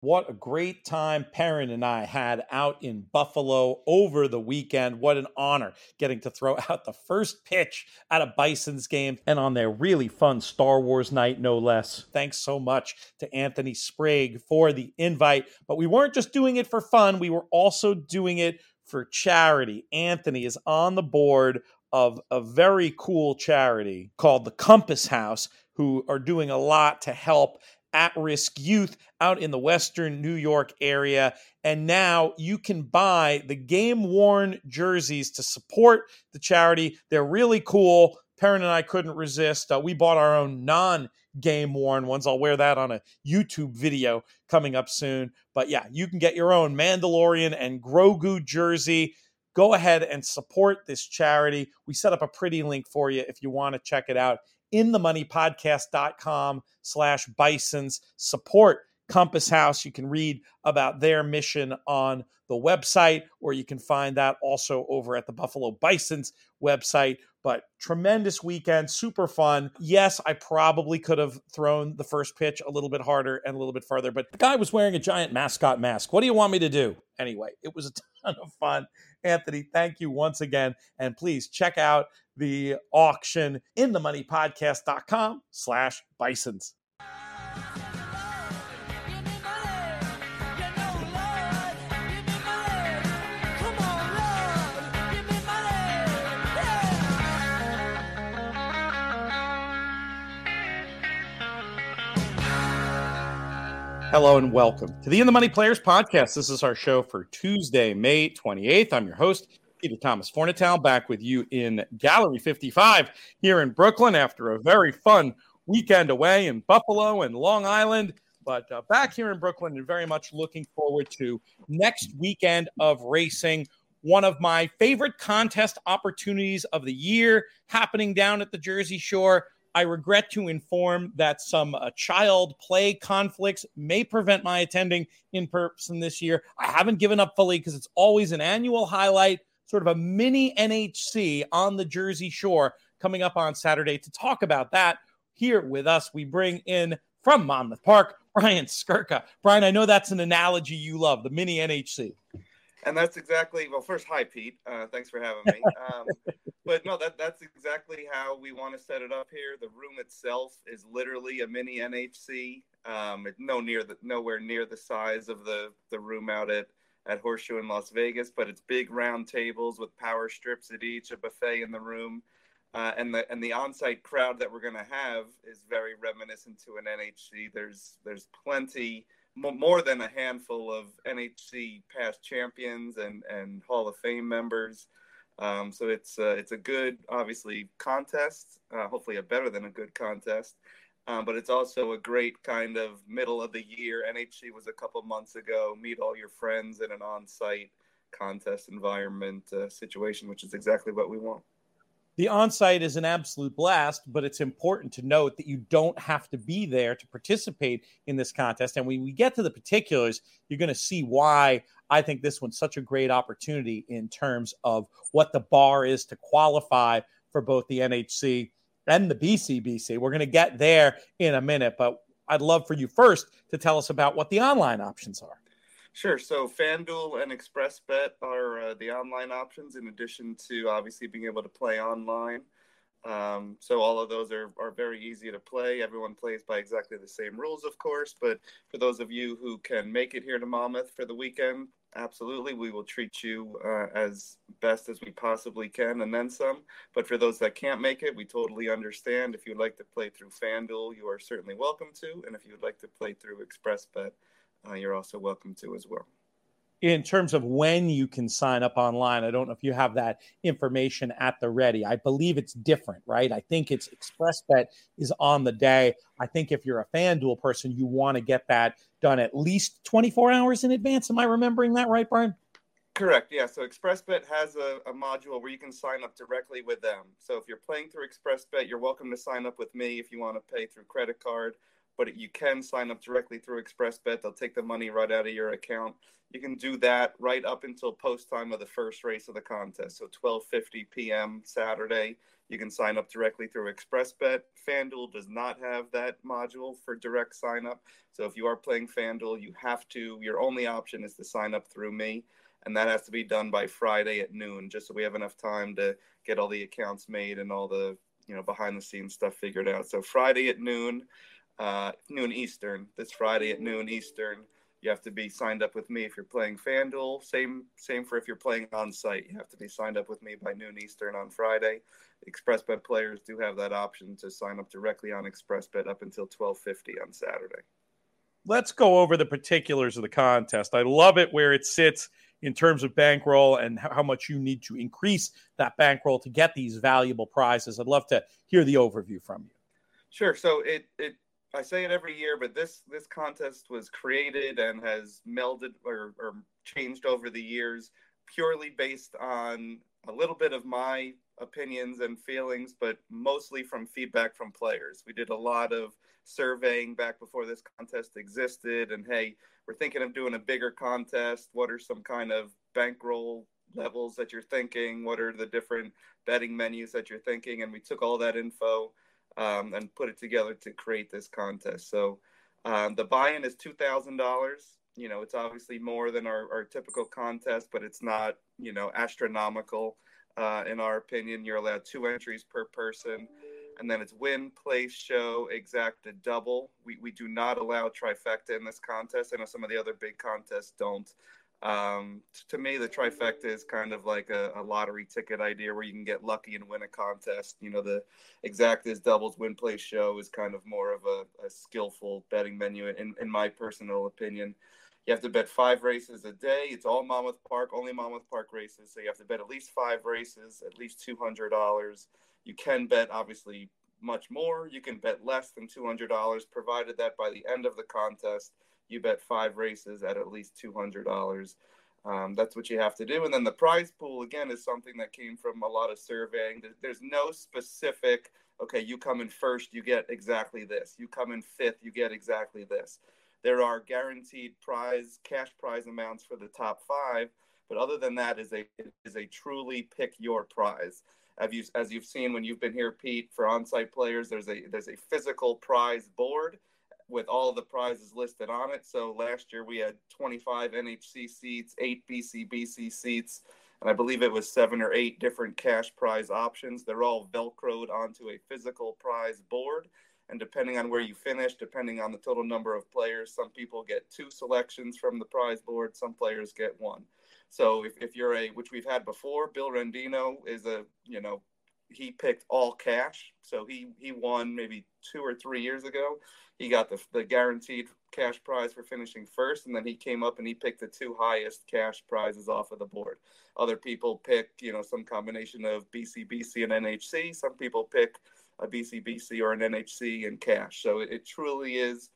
What a great time Perrin and I had out in Buffalo over the weekend. What an honor getting to throw out the first pitch at a Bison's game and on their really fun Star Wars night, no less. Thanks so much to Anthony Sprague for the invite. But we weren't just doing it for fun, we were also doing it for charity. Anthony is on the board of a very cool charity called the Compass House, who are doing a lot to help at-risk youth out in the Western New York area. And now you can buy the game-worn jerseys to support the charity. They're really cool. Perrin and I couldn't resist. We bought our own non-game-worn ones. I'll wear that on a YouTube video coming up soon. But yeah, you can get your own Mandalorian and Grogu jersey. Go ahead and support this charity. We set up a pretty link for you if you want to check it out. inthemoneypodcast.com/Bisons. Support Compass House. You can read about their mission on the website, or you can find that also over at the Buffalo Bisons website. But tremendous weekend, super fun. Yes, I probably could have thrown the first pitch a little bit harder and a little bit farther, but the guy was wearing a giant mascot mask. What do you want me to do? Anyway, it was a ton of fun. Anthony, thank you once again. And please check out the auction inthemoneypodcast.com/Bisons. Hello and welcome to the In the Money Players podcast. This is our show for Tuesday, May 28th. I'm your host, Peter Thomas Fornatown, back with you in Gallery 55 here in Brooklyn after a very fun weekend away in Buffalo and Long Island. But back here in Brooklyn and very much looking forward to next weekend of racing. One of my favorite contest opportunities of the year happening down at the Jersey Shore. I regret to inform that some child play conflicts may prevent my attending in person this year. I haven't given up fully because it's always an annual highlight, sort of a mini NHC on the Jersey Shore coming up on Saturday. To talk about that, here with us, we bring in from Monmouth Park, Brian Skirka. Brian, I know that's an analogy you love, the mini NHC. And that's exactly, well, first, hi, Pete. Thanks for having me. But no, that's exactly how we want to set it up here. The room itself is literally a mini NHC. It's nowhere near the size of the room out at Horseshoe in Las Vegas, but it's big round tables with power strips at each, a buffet in the room. And the on-site crowd that we're going to have is very reminiscent to an NHC. There's plenty, more than a handful of NHC past champions and Hall of Fame members. So it's a good, obviously, contest, hopefully a better than a good contest. But it's also a great kind of middle of the year. NHC was a couple months ago. Meet all your friends in an on-site contest environment situation, which is exactly what we want. The on-site is an absolute blast, but it's important to note that you don't have to be there to participate in this contest. And when we get to the particulars, you're going to see why I think this one's such a great opportunity in terms of what the bar is to qualify for both the NHC and the BCBC. We're going to get there in a minute, but I'd love for you first to tell us about what the online options are. Sure. So FanDuel and ExpressBet are the online options, in addition to obviously being able to play online. So all of those are very easy to play. Everyone plays by exactly the same rules, of course. But for those of you who can make it here to Monmouth for the weekend, absolutely, we will treat you as best as we possibly can, and then some. But for those that can't make it, we totally understand. If you'd like to play through FanDuel, you are certainly welcome to. And if you'd like to play through ExpressBet, you're also welcome to as well. In terms of when you can sign up online, I don't know if you have that information at the ready. I believe it's different, right? I think it's ExpressBet is on the day. I think if you're a FanDuel person, you want to get that done at least 24 hours in advance. Am I remembering that right, Brian? Correct. Yeah. So ExpressBet has a module where you can sign up directly with them. So if you're playing through ExpressBet, you're welcome to sign up with me if you want to pay through credit card. but you can sign up directly through ExpressBet. They'll take the money right out of your account. You can do that right up until post time of the first race of the contest. So 12:50 p.m. Saturday, you can sign up directly through ExpressBet. FanDuel does not have that module for direct sign up. So if you are playing FanDuel, your only option is to sign up through me. And that has to be done by Friday at noon, just so we have enough time to get all the accounts made and all the behind the scenes stuff figured out. So Friday at noon Eastern. This Friday at noon Eastern, you have to be signed up with me if you're playing FanDuel. Same for if you're playing on site. You have to be signed up with me by noon Eastern on Friday. ExpressBet players do have that option to sign up directly on ExpressBet up until 12:50 on Saturday. Let's go over the particulars of the contest. I love it where it sits in terms of bankroll and how much you need to increase that bankroll to get these valuable prizes. I'd love to hear the overview from you. Sure. So I say it every year, but this contest was created and has melded or changed over the years purely based on a little bit of my opinions and feelings, but mostly from feedback from players. We did a lot of surveying back before this contest existed, and hey, we're thinking of doing a bigger contest. What are some kind of bankroll levels that you're thinking? What are the different betting menus that you're thinking? And we took all that info and put it together to create this contest. So the buy-in is $2,000. It's obviously more than our typical contest, but it's not, astronomical. In our opinion, you're allowed 2 entries per person. And then it's win, place, show, exacta, double. We do not allow trifecta in this contest. I know some of the other big contests don't. To me, the trifecta is kind of like a lottery ticket idea where you can get lucky and win a contest. The exactas, doubles, win, place, show is kind of more of a skillful betting menu, in my personal opinion. You have to bet 5 races a day. It's all Monmouth Park, only Monmouth Park races. So you have to bet at least 5 races, at least $200. You can bet, obviously, much more. You can bet less than $200, provided that by the end of the contest, you bet 5 races at least $200. That's what you have to do. And then the prize pool, again, is something that came from a lot of surveying. There's no specific, okay, you come in first, you get exactly this. You come in fifth, you get exactly this. There are guaranteed cash prize amounts for the top 5. But other than that, is a truly pick your prize. As you've seen when you've been here, Pete, for on-site players, there's a physical prize board with all of the prizes listed on it. So last year we had 25 NHC seats, 8 BCBC seats, and I believe it was 7 or 8 different cash prize options. They're all Velcroed onto a physical prize board. And depending on where you finish, depending on the total number of players, some people get 2 selections from the prize board, some players get 1. So if you're which we've had before, Bill Rendino is he picked all cash. So he won maybe 2 or 3 years ago. He got the guaranteed cash prize for finishing first, and then he came up and he picked the 2 highest cash prizes off of the board. Other people pick, some combination of BCBC and NHC. Some people pick a BCBC or an NHC and cash. So it truly is,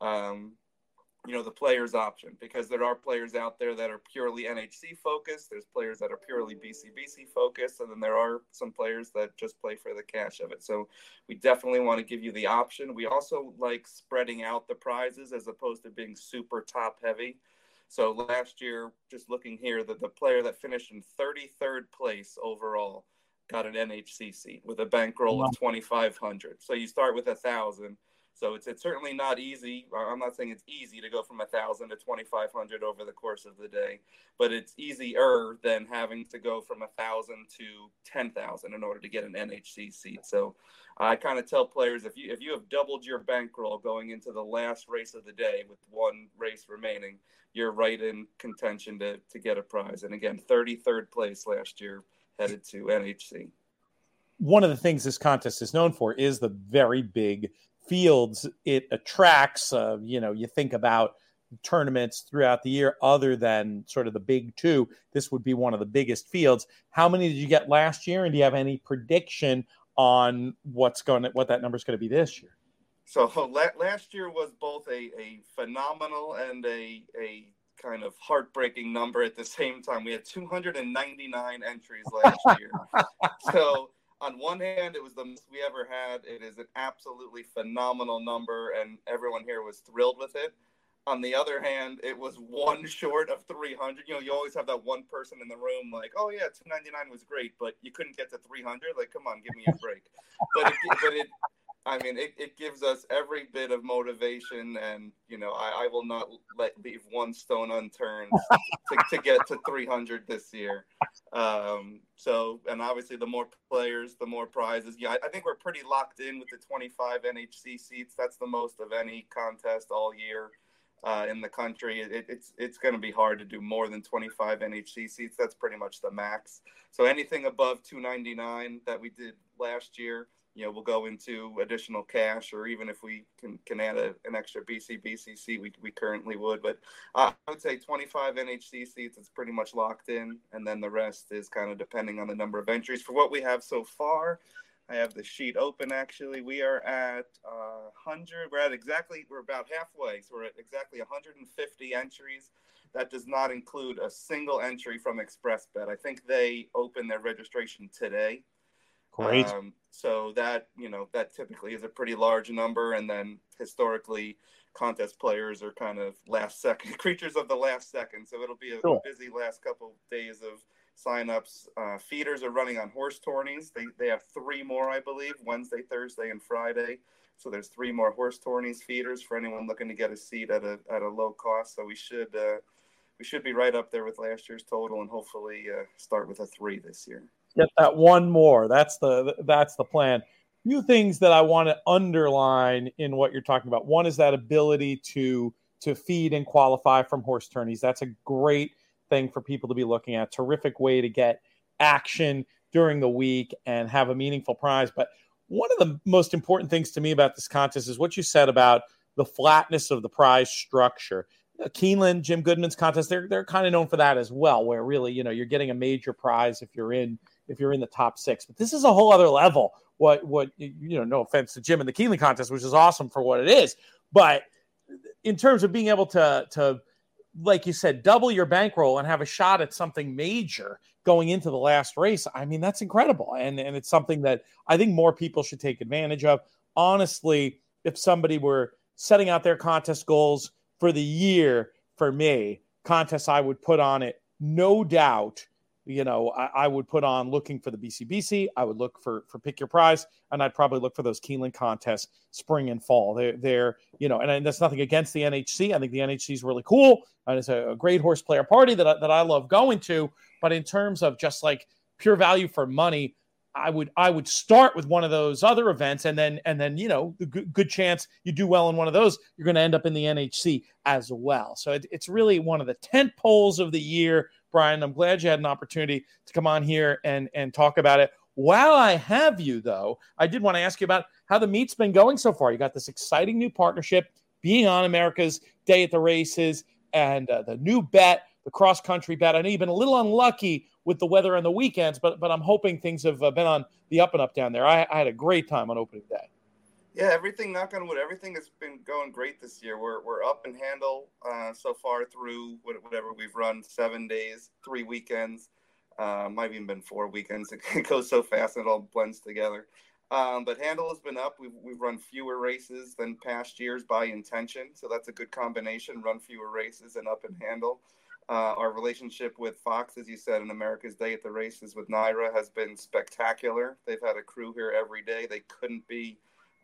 the player's option, because there are players out there that are purely NHC focused. There's players that are purely BCBC focused. And then there are some players that just play for the cash of it. So we definitely want to give you the option. We also like spreading out the prizes as opposed to being super top heavy. So last year, just looking here, the player that finished in 33rd place overall got an NHC seat with a bankroll of $2,500. So you start with 1,000. So it's certainly not easy. I'm not saying it's easy to go from 1,000 to 2,500 over the course of the day, but it's easier than having to go from 1,000 to 10,000 in order to get an NHC seat. So I kind of tell players, if you have doubled your bankroll going into the last race of the day with 1 race remaining, you're right in contention to get a prize. And again, 33rd place last year, headed to NHC. One of the things this contest is known for is the very big fields it attracts. You think about tournaments throughout the year other than sort of the big 2. This would be one of the biggest fields. How many did you get last year? And do you have any prediction on what that number is going to be this year? So last year was both a phenomenal and a kind of heartbreaking number at the same time. We had 299 entries last year. So on one hand, it was the most we ever had. It is an absolutely phenomenal number, and everyone here was thrilled with it. On the other hand, it was one short of 300. You always have that one person in the room like, oh yeah, 299 was great, but you couldn't get to 300. Like, come on, give me a break. It gives us every bit of motivation, and I will not leave one stone unturned to get to 300 this year. And obviously, the more players, the more prizes. Yeah, I think we're pretty locked in with the 25 NHC seats. That's the most of any contest all year. In the country, it's going to be hard to do more than 25 NHC seats. That's pretty much the max. So anything above 299 that we did last year, we'll go into additional cash, or even if we can add an extra BCBCC, we currently would. But I would say 25 NHC seats, it's pretty much locked in, and then the rest is kind of depending on the number of entries. For what we have so far, I have the sheet open, actually. We are at 100. We're about halfway. So we're at exactly 150 entries. That does not include a single entry from ExpressBet. I think they opened their registration today. Great. So that typically is a pretty large number. And then historically, contest players are kind of last second creatures of the last second. So it'll be a busy last couple of days of signups. Feeders are running on horse tourneys. They have 3 more, I believe, Wednesday, Thursday, and Friday. So there's 3 more horse tourneys feeders for anyone looking to get a seat at a low cost. So we should be right up there with last year's total, and hopefully start with a 3 this year. Get that one more. That's the plan. Few things that I want to underline in what you're talking about. One is that ability to feed and qualify from horse tourneys. That's a great thing for people to be looking at. Terrific way to get action during the week and have a meaningful prize. But one of the most important things to me about this contest is what you said about the flatness of the prize structure. Keeneland, Jim Goodman's contest, they're kind of known for that as well, where really, you're getting a major prize if you're in the top 6. But this is a whole other level. What no offense to Jim and the Keeneland contest, which is awesome for what it is, but in terms of being able to like you said, double your bankroll and have a shot at something major going into the last race, I mean, that's incredible. And it's something that I think more people should take advantage of. Honestly, if somebody were setting out their contest goals for the year, for me, contests I would put on it, no doubt, I would put on looking for the BCBC. I would look for Pick Your Prize, and I'd probably look for those Keeneland contests spring and fall. They're and that's nothing against the NHC. I think the NHC is really cool, and it's a great horse player party that I love going to. But in terms of just like pure value for money, I would start with one of those other events, and then the good chance you do well in one of those, you're going to end up in the NHC as well. So it's really one of the tent poles of the year. Brian, I'm glad you had an opportunity to come on here and talk about it. While I have you, though, I did want to ask you about how the meet's been going so far. You got this exciting new partnership, being on America's Day at the Races, and the new bet, the cross-country bet. I know you've been a little unlucky with the weather on the weekends, but I'm hoping things have been on the up and up down there. I had a great time on opening day. Yeah, everything, knock on wood, everything has been going great this year. We're up and handle so far through whatever we've run, 7 days, 3 weekends. Might have even been 4 weekends. It goes so fast and it all blends together. But handle has been up. We've run fewer races than past years by intention, so that's a good combination. Run fewer races and up and handle. Our relationship with Fox, as you said, in America's Day at the Races with NYRA has been spectacular. They've had a crew here every day. They couldn't be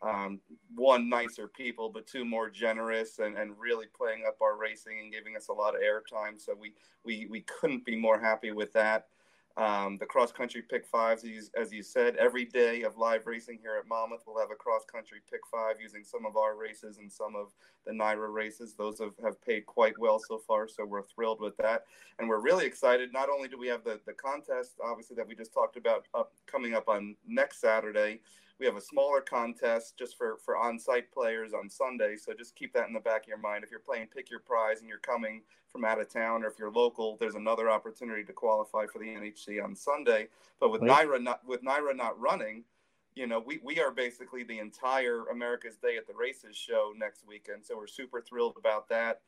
one, nicer people, but 2, more generous and really playing up our racing and giving us a lot of airtime. So we couldn't be more happy with that. The cross-country pick 5s, as you said, every day of live racing here at Monmouth, we'll have a cross-country pick 5 using some of our races and some of the NYRA races. Those have paid quite well so far, so we're thrilled with that. And we're really excited. Not only do we have the contest, obviously, that we just talked about coming up on next Saturday, we have a smaller contest just for on-site players on Sunday. So just keep that in the back of your mind. If you're playing Pick Your Prize and you're coming from out of town, or if you're local, there's another opportunity to qualify for the NHC on Sunday. But with NYRA not running, we are basically the entire America's Day at the Races show next weekend. So we're super thrilled about that.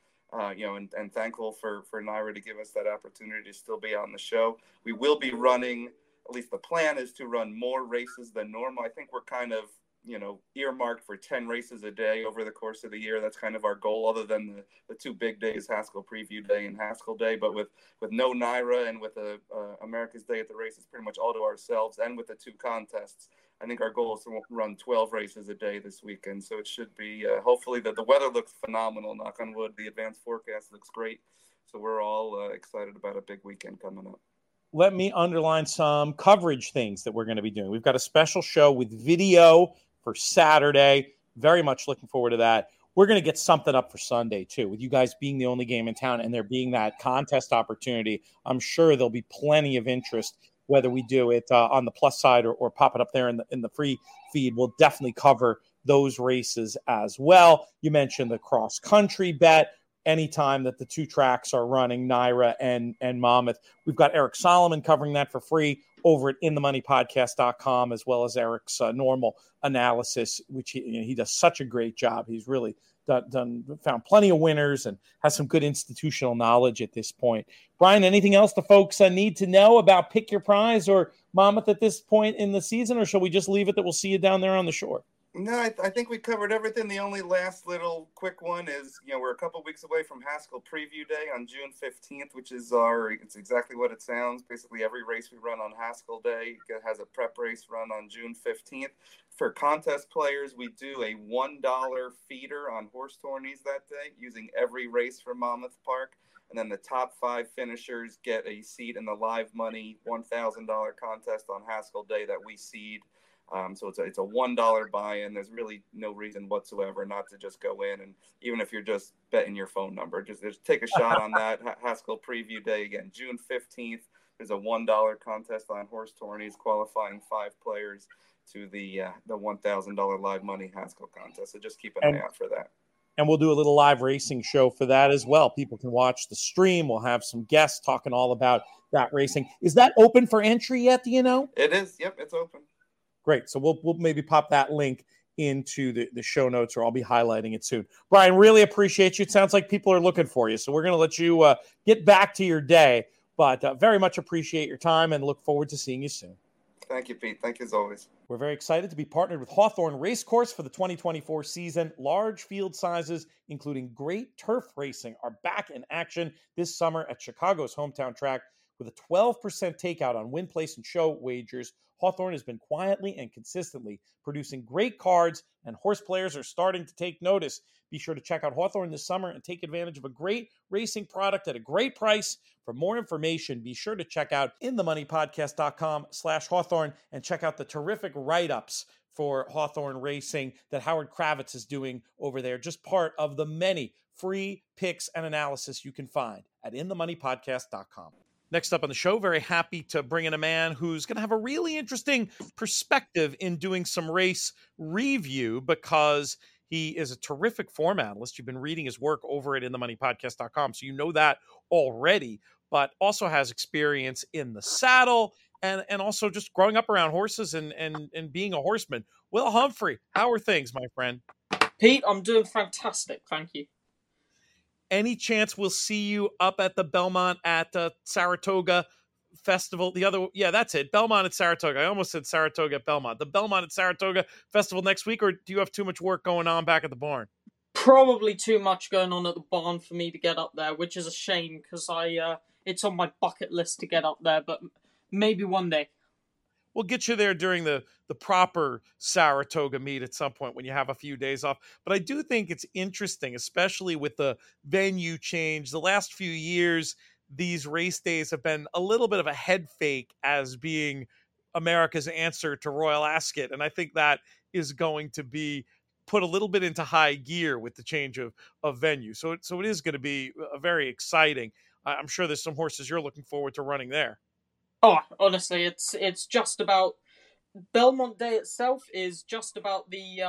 And thankful for NYRA to give us that opportunity to still be on the show. We will be running at least the plan is to run more races than normal. I think we're kind of, earmarked for 10 races a day over the course of the year. That's kind of our goal, other than the two big days, Haskell Preview Day and Haskell Day. But with no NYRA and with America's Day at the races pretty much all to ourselves, and with the two contests, I think our goal is to run 12 races a day this weekend. So it should be, hopefully, the weather looks phenomenal, knock on wood. The advanced forecast looks great. So we're all excited about a big weekend coming up. Let me underline some coverage things that we're going to be doing. We've got a special show with video for Saturday. Very much looking forward to that. We're going to get something up for Sunday, too. With you guys being the only game in town and there being that contest opportunity, I'm sure there'll be plenty of interest, whether we do it on the plus side or pop it up there in the free feed. We'll definitely cover those races as well. You mentioned the cross-country bet. Anytime that the two tracks are running, NYRA and Monmouth. We've got Eric Solomon covering that for free over at inthemoneypodcast.com, as well as Eric's normal analysis, which he does such a great job. He's really found plenty of winners and has some good institutional knowledge at this point. Brian, anything else the folks need to know about Pick Your Prize or Monmouth at this point in the season, or shall we just leave it that we'll see you down there on the shore? No, I think we covered everything. The only last little quick one is, we're a couple weeks away from Haskell Preview Day on June 15th, which is it's exactly what it sounds. Basically, every race we run on Haskell Day has a prep race run on June 15th. For contest players, we do a $1 feeder on horse tourneys that day, using every race from Monmouth Park. And then the top 5 finishers get a seat in the live money $1,000 contest on Haskell Day that we seed. So it's a $1 buy-in. There's really no reason whatsoever not to just go in. And even if you're just betting your phone number, just take a shot on that. Haskell Preview Day, again, June 15th. There's a $1 contest on horse tourneys, qualifying 5 players to the $1,000 live money Haskell contest. So just keep an eye out for that. And we'll do a little live racing show for that as well. People can watch the stream. We'll have some guests talking all about that racing. Is that open for entry yet? Do you know? It is. Yep, it's open. Great. So we'll maybe pop that link into the show notes, or I'll be highlighting it soon. Brian, really appreciate you. It sounds like people are looking for you. So we're going to let you get back to your day, but very much appreciate your time and look forward to seeing you soon. Thank you, Pete. Thank you as always. We're very excited to be partnered with Hawthorne Racecourse for the 2024 season. Large field sizes, including great turf racing, are back in action this summer at Chicago's hometown track. With a 12% takeout on win, place, and show wagers, Hawthorne has been quietly and consistently producing great cards, and horse players are starting to take notice. Be sure to check out Hawthorne this summer and take advantage of a great racing product at a great price. For more information, be sure to check out inthemoneypodcast.com/Hawthorne and check out the terrific write-ups for Hawthorne Racing that Howard Kravitz is doing over there. Just part of the many free picks and analysis you can find at inthemoneypodcast.com. Next up on the show, very happy to bring in a man who's going to have a really interesting perspective in doing some race review, because he is a terrific form analyst. You've been reading his work over at inthemoneypodcast.com, so you know that already, but also has experience in the saddle and also just growing up around horses and being a horseman. Will Humphrey, how are things, my friend? Pete, I'm doing fantastic. Thank you. Any chance we'll see you up at the Belmont at Saratoga Festival? That's it. Belmont at Saratoga. I almost said Saratoga at Belmont. The Belmont at Saratoga Festival next week, or do you have too much work going on back at the barn? Probably too much going on at the barn for me to get up there, which is a shame because it's on my bucket list to get up there, but maybe one day. We'll get you there during the proper Saratoga meet at some point when you have a few days off. But I do think it's interesting, especially with the venue change. The last few years, these race days have been a little bit of a head fake as being America's answer to Royal Ascot. And I think that is going to be put a little bit into high gear with the change of venue. So it is going to be very exciting. I'm sure there's some horses you're looking forward to running there. Oh, honestly, it's just about Belmont Day itself is just about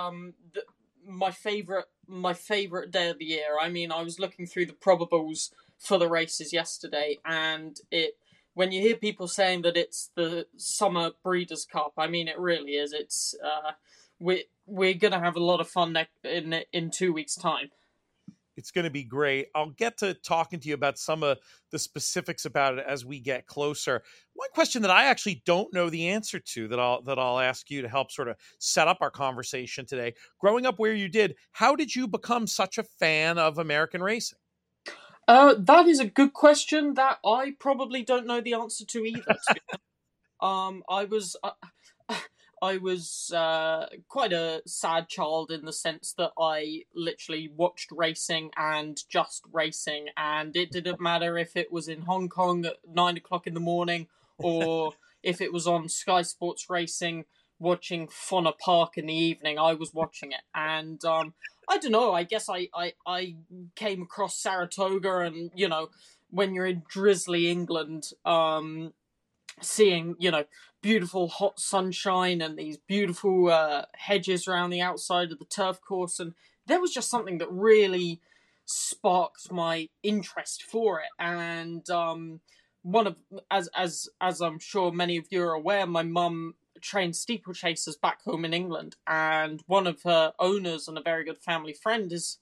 my favorite day of the year. I mean, I was looking through the probables for the races yesterday, and when you hear people saying that it's the Summer Breeders' Cup, I mean, it really is. It's we're gonna have a lot of fun in 2 weeks' time. It's going to be great. I'll get to talking to you about some of the specifics about it as we get closer. One question that I actually don't know the answer to that I'll ask you to help sort of set up our conversation today. Growing up where you did, how did you become such a fan of American racing? That is a good question that I probably don't know the answer to either. To be honest. I was quite a sad child in the sense that I literally watched racing and just racing, and it didn't matter if it was in Hong Kong at 9 o'clock in the morning or if it was on Sky Sports Racing watching Fauna Park in the evening. I was watching it, and I don't know. I guess I came across Saratoga, and when you're in drizzly England, seeing beautiful hot sunshine and these beautiful hedges around the outside of the turf course, and there was just something that really sparked my interest for it. And one of as I'm sure many of you are aware, my mum trained steeplechasers back home in England, and one of her owners and a very good family friend is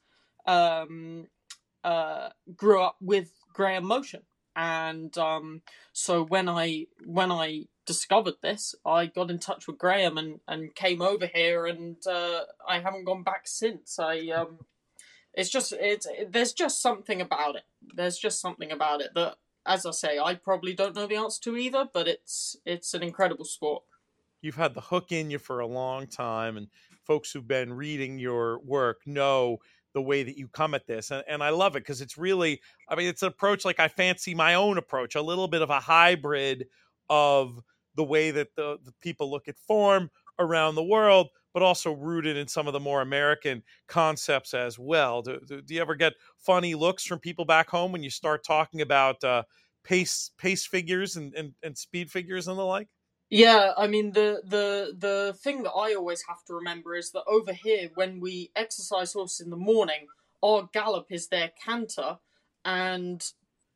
grew up with Graham Motion. And so when I discovered this, I got in touch with Graham and came over here, and I haven't gone back since. There's just something about it. There's just something about it that, as I say, I probably don't know the answer to either, but it's an incredible sport. You've had the hook in you for a long time, and folks who've been reading your work know the way that you come at this. And I love it because it's really, it's an approach like I fancy my own approach, a little bit of a hybrid of the way that the people look at form around the world, but also rooted in some of the more American concepts as well. Do you ever get funny looks from people back home when you start talking about pace figures and speed figures and the like? Yeah, the thing that I always have to remember is that over here, when we exercise horses in the morning, our gallop is their canter, and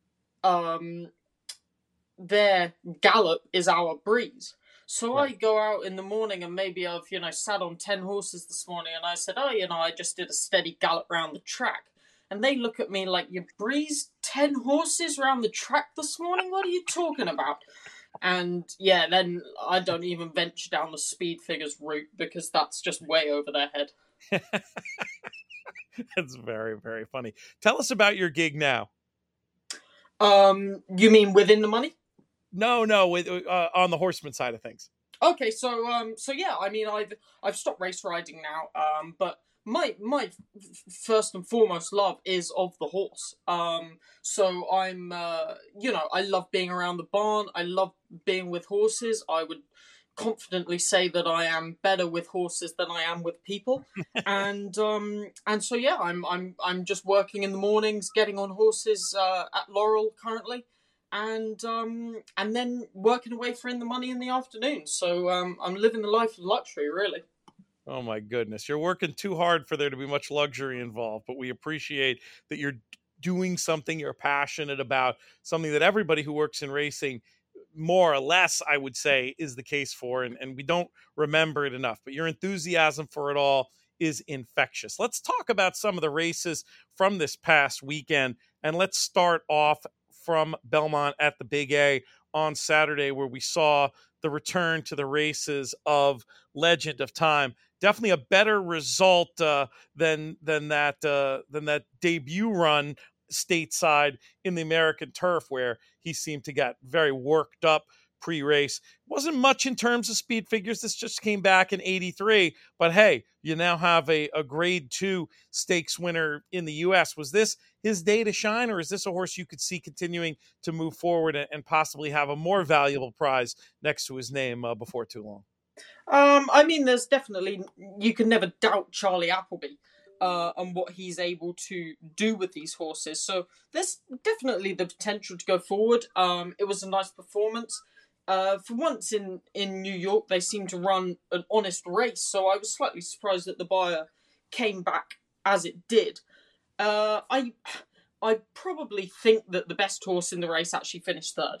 their gallop is our breeze. So right. I go out in the morning, and maybe I've sat on 10 horses this morning, and I said, I just did a steady gallop round the track. And they look at me like, you breezed 10 horses around the track this morning? What are you talking about? And yeah, then I don't even venture down the speed figures route because that's just way over their head. That's very, very funny. Tell us about your gig now. You mean within the money? No, with on the horseman side of things. Okay, so yeah, I've stopped race riding now, but my first and foremost love is of the horse. So I'm, I love being around the barn. I love being with horses. I would confidently say that I am better with horses than I am with people. and so yeah, I'm just working in the mornings, getting on horses at Laurel currently, and then working away for in the money in the afternoon. So I'm living the life of luxury, really. Oh my goodness. You're working too hard for there to be much luxury involved, but we appreciate that you're doing something you're passionate about, something that everybody who works in racing, more or less, I would say, is the case for, and we don't remember it enough. But your enthusiasm for it all is infectious. Let's talk about some of the races from this past weekend, and let's start off from Belmont at the Big A on Saturday, where we saw the return to the races of Legend of Time. Definitely a better result than that debut run stateside in the American turf, where he seemed to get very worked up pre-race. Wasn't much in terms of speed figures. This just came back in 83, but hey, you now have a grade 2 stakes winner in the U.S. Was this his day to shine, or is this a horse you could see continuing to move forward and possibly have a more valuable prize next to his name before too long? There's definitely, you can never doubt Charlie Appleby and what he's able to do with these horses. So there's definitely the potential to go forward. It was a nice performance. For once in New York, they seemed to run an honest race, so I was slightly surprised that the buyer came back as it did. I probably think that the best horse in the race actually finished third.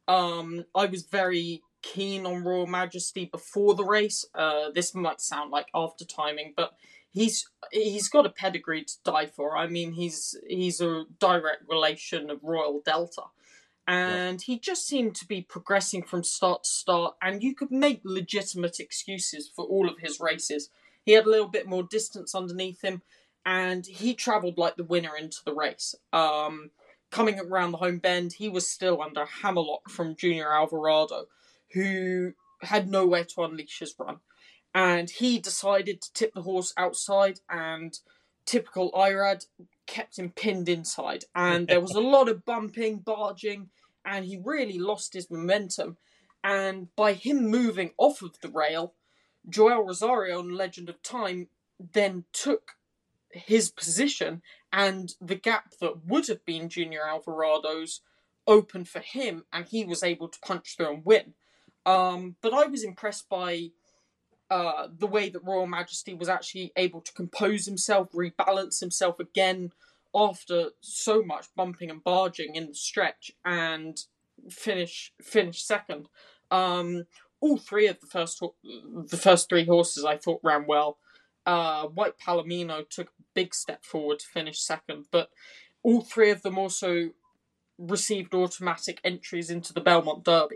I was very keen on Royal Majesty before the race. This might sound like after timing, but he's got a pedigree to die for. I mean, he's a direct relation of Royal Delta, and he just seemed to be progressing from start to start, and you could make legitimate excuses for all of his races. He had a little bit more distance underneath him, and he travelled like the winner into the race. Coming around the home bend, he was still under hammerlock from Junior Alvarado, who had nowhere to unleash his run. And he decided to tip the horse outside, and typical Irad kept him pinned inside. And there was a lot of bumping, barging, and he really lost his momentum. And by him moving off of the rail, Joel Rosario and Legend of Time then took his position, and the gap that would have been Junior Alvarado's opened for him, and he was able to punch through and win. But I was impressed by the way that Royal Majesty was actually able to compose himself, rebalance himself again after so much bumping and barging in the stretch, and finish second. All three of the first three horses I thought ran well. White Palomino took a big step forward to finish second, but all three of them also received automatic entries into the Belmont Derby.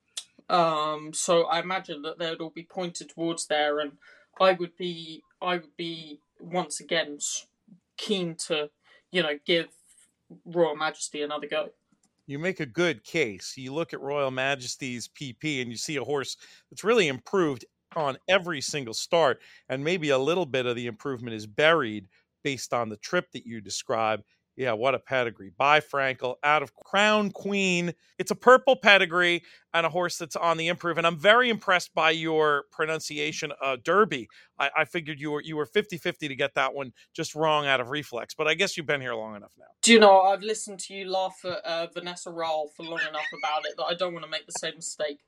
So I imagine that they would all be pointed towards there, and I would be once again keen to, give Royal Majesty another go. You make a good case. You look at Royal Majesty's PP and you see a horse that's really improved on every single start, and maybe a little bit of the improvement is buried based on the trip that you describe. Yeah, what a pedigree. By Frankel, out of Crown Queen. It's a purple pedigree and a horse that's on the improve. And I'm very impressed by your pronunciation of Derby. I figured you were 50-50 to get that one just wrong out of reflex, but I guess you've been here long enough now. Do you know, I've listened to you laugh at Vanessa Rowell for long enough about it that I don't want to make the same mistake.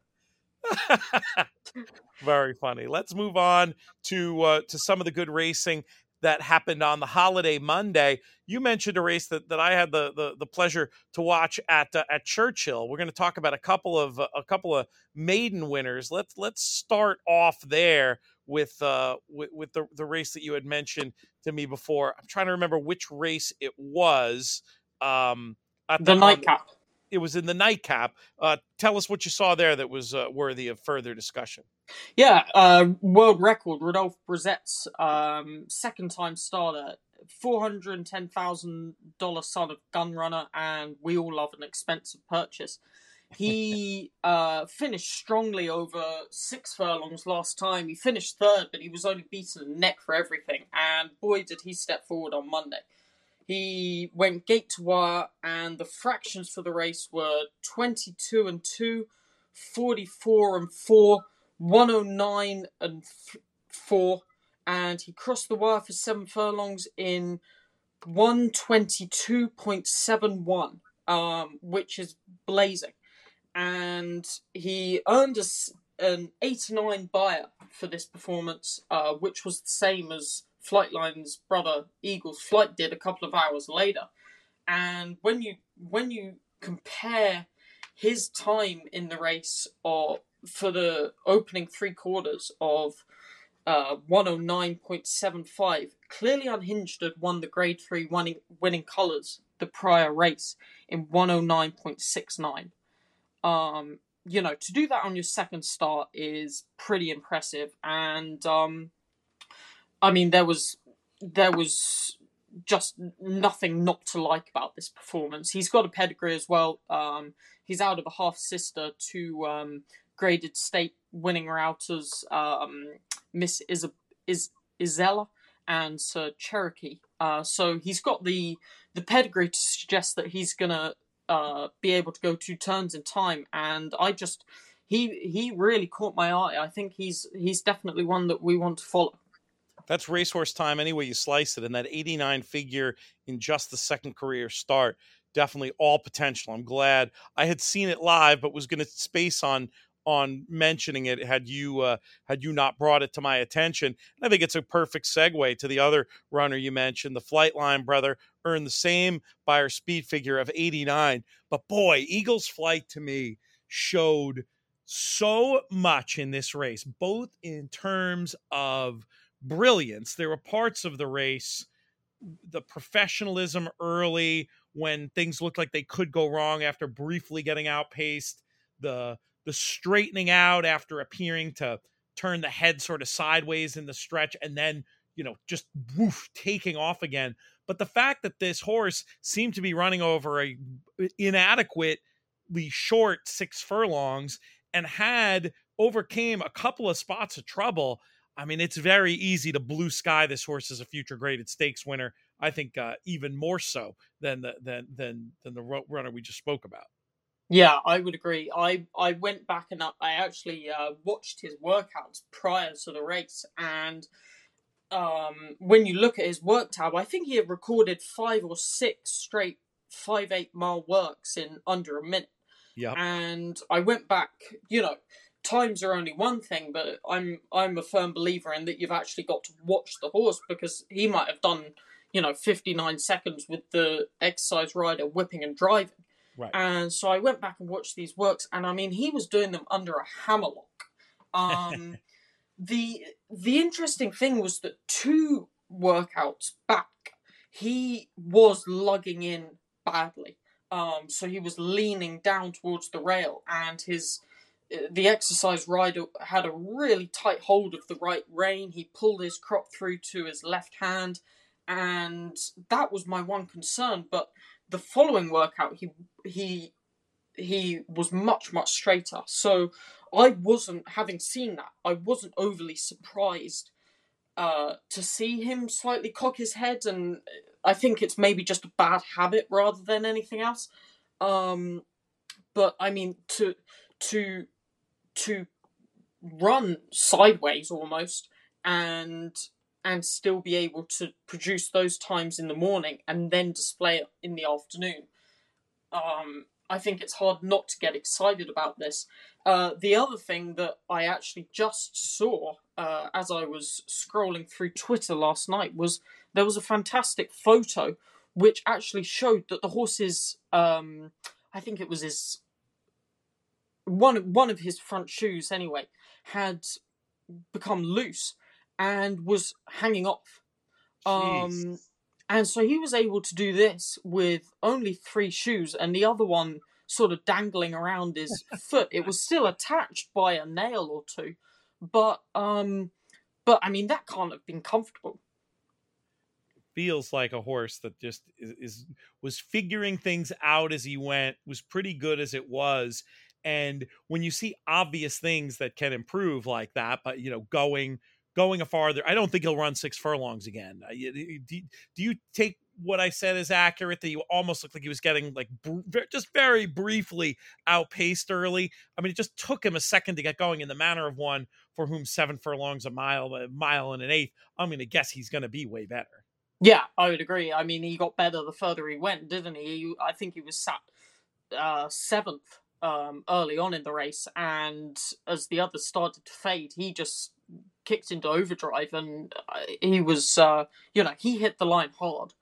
Very funny. Let's move on to some of the good racing that happened on the holiday Monday. You mentioned a race that I had the pleasure to watch at Churchill. We're going to talk about a couple of maiden winners. Let's start off there with the race that you had mentioned to me before. I'm trying to remember which race it was. The nightcap. It was in the nightcap. Tell us what you saw there that was worthy of further discussion. Yeah, world record, Rodolphe Brizette's second-time starter, $410,000 son of Gunrunner, and we all love an expensive purchase. He finished strongly over 6 furlongs last time. He finished third, but he was only beaten in neck for everything, and boy did he step forward on Monday. He went gate to wire, and the fractions for the race were 22-2, 44-4, 109-4, and he crossed the wire for 7 furlongs in 122.71, which is blazing. And he earned an 89 buyer for this performance, which was the same as Flightline's brother Eagle's Flight did a couple of hours later. And when you compare his time in the race for the opening 3 quarters of 109.75, Clearly Unhinged had won the Grade 3 winning colours the prior race in 109.69. To do that on your second start is pretty impressive, and there was just nothing not to like about this performance. He's got a pedigree as well. He's out of a half sister to graded state winning routers, Miss Isella and Sir Cherokee. So he's got the pedigree to suggest that he's gonna be able to go 2 turns in time, and he really caught my eye. I think he's definitely one that we want to follow. That's racehorse time any way you slice it, and that 89 figure in just the second career start, definitely all potential. I'm glad I had seen it live, but was going to space on mentioning it had you not brought it to my attention. And I think it's a perfect segue to the other runner you mentioned. The Flightline brother earned the same Beyer speed figure of 89, but boy, Eagle's Flight to me showed so much in this race, both in terms of brilliance. There were parts of the race, the professionalism early when things looked like they could go wrong after briefly getting outpaced, the straightening out after appearing to turn the head sort of sideways in the stretch, and then, just woof, taking off again. But the fact that this horse seemed to be running over a inadequately short 6 furlongs and overcame a couple of spots of trouble. I mean, it's very easy to blue sky this horse as a future graded stakes winner. I think even more so than the runner we just spoke about. Yeah, I would agree. I went back and I actually watched his workouts prior to the race, and when you look at his work tab, I think he had recorded 5 or 6 straight 5-8 mile works in under a minute. Yeah, and I went back. Times are only one thing, but I'm a firm believer in that you've actually got to watch the horse, because he might have done 59 seconds with the exercise rider whipping and driving. Right. And so I went back and watched these works, and I mean, he was doing them under a hammerlock. The interesting thing was that 2 workouts back, he was lugging in badly. So he was leaning down towards the rail, and the exercise rider had a really tight hold of the right rein. He pulled his crop through to his left hand, and that was my one concern. But the following workout, he was much, much straighter. So having seen that, I wasn't overly surprised to see him slightly cock his head, and I think it's maybe just a bad habit rather than anything else. But I mean, to run sideways almost and still be able to produce those times in the morning and then display it in the afternoon, I think it's hard not to get excited about this. The other thing that I actually just saw as I was scrolling through Twitter last night was there was a fantastic photo which actually showed that the horse's, I think it was his, one of his front shoes anyway, had become loose and was hanging off. And so he was able to do this with only 3 shoes, and the other one sort of dangling around his foot. It was still attached by a nail or 2, but I mean, that can't have been comfortable. Feels like a horse that just was figuring things out as he went, was pretty good as it was. And when you see obvious things that can improve like that, but going a farther, I don't think he'll run 6 furlongs again. Do you take what I said as accurate, that you almost looked like he was getting just very briefly outpaced early? I mean, it just took him a second to get going, in the manner of one for whom 7 furlongs, a mile and an eighth. I'm going to guess he's going to be way better. Yeah, I would agree. I mean, he got better the further he went, didn't he? I think he was sat 7th early on in the race, and as the others started to fade, he just kicked into overdrive, and he was, he hit the line hard,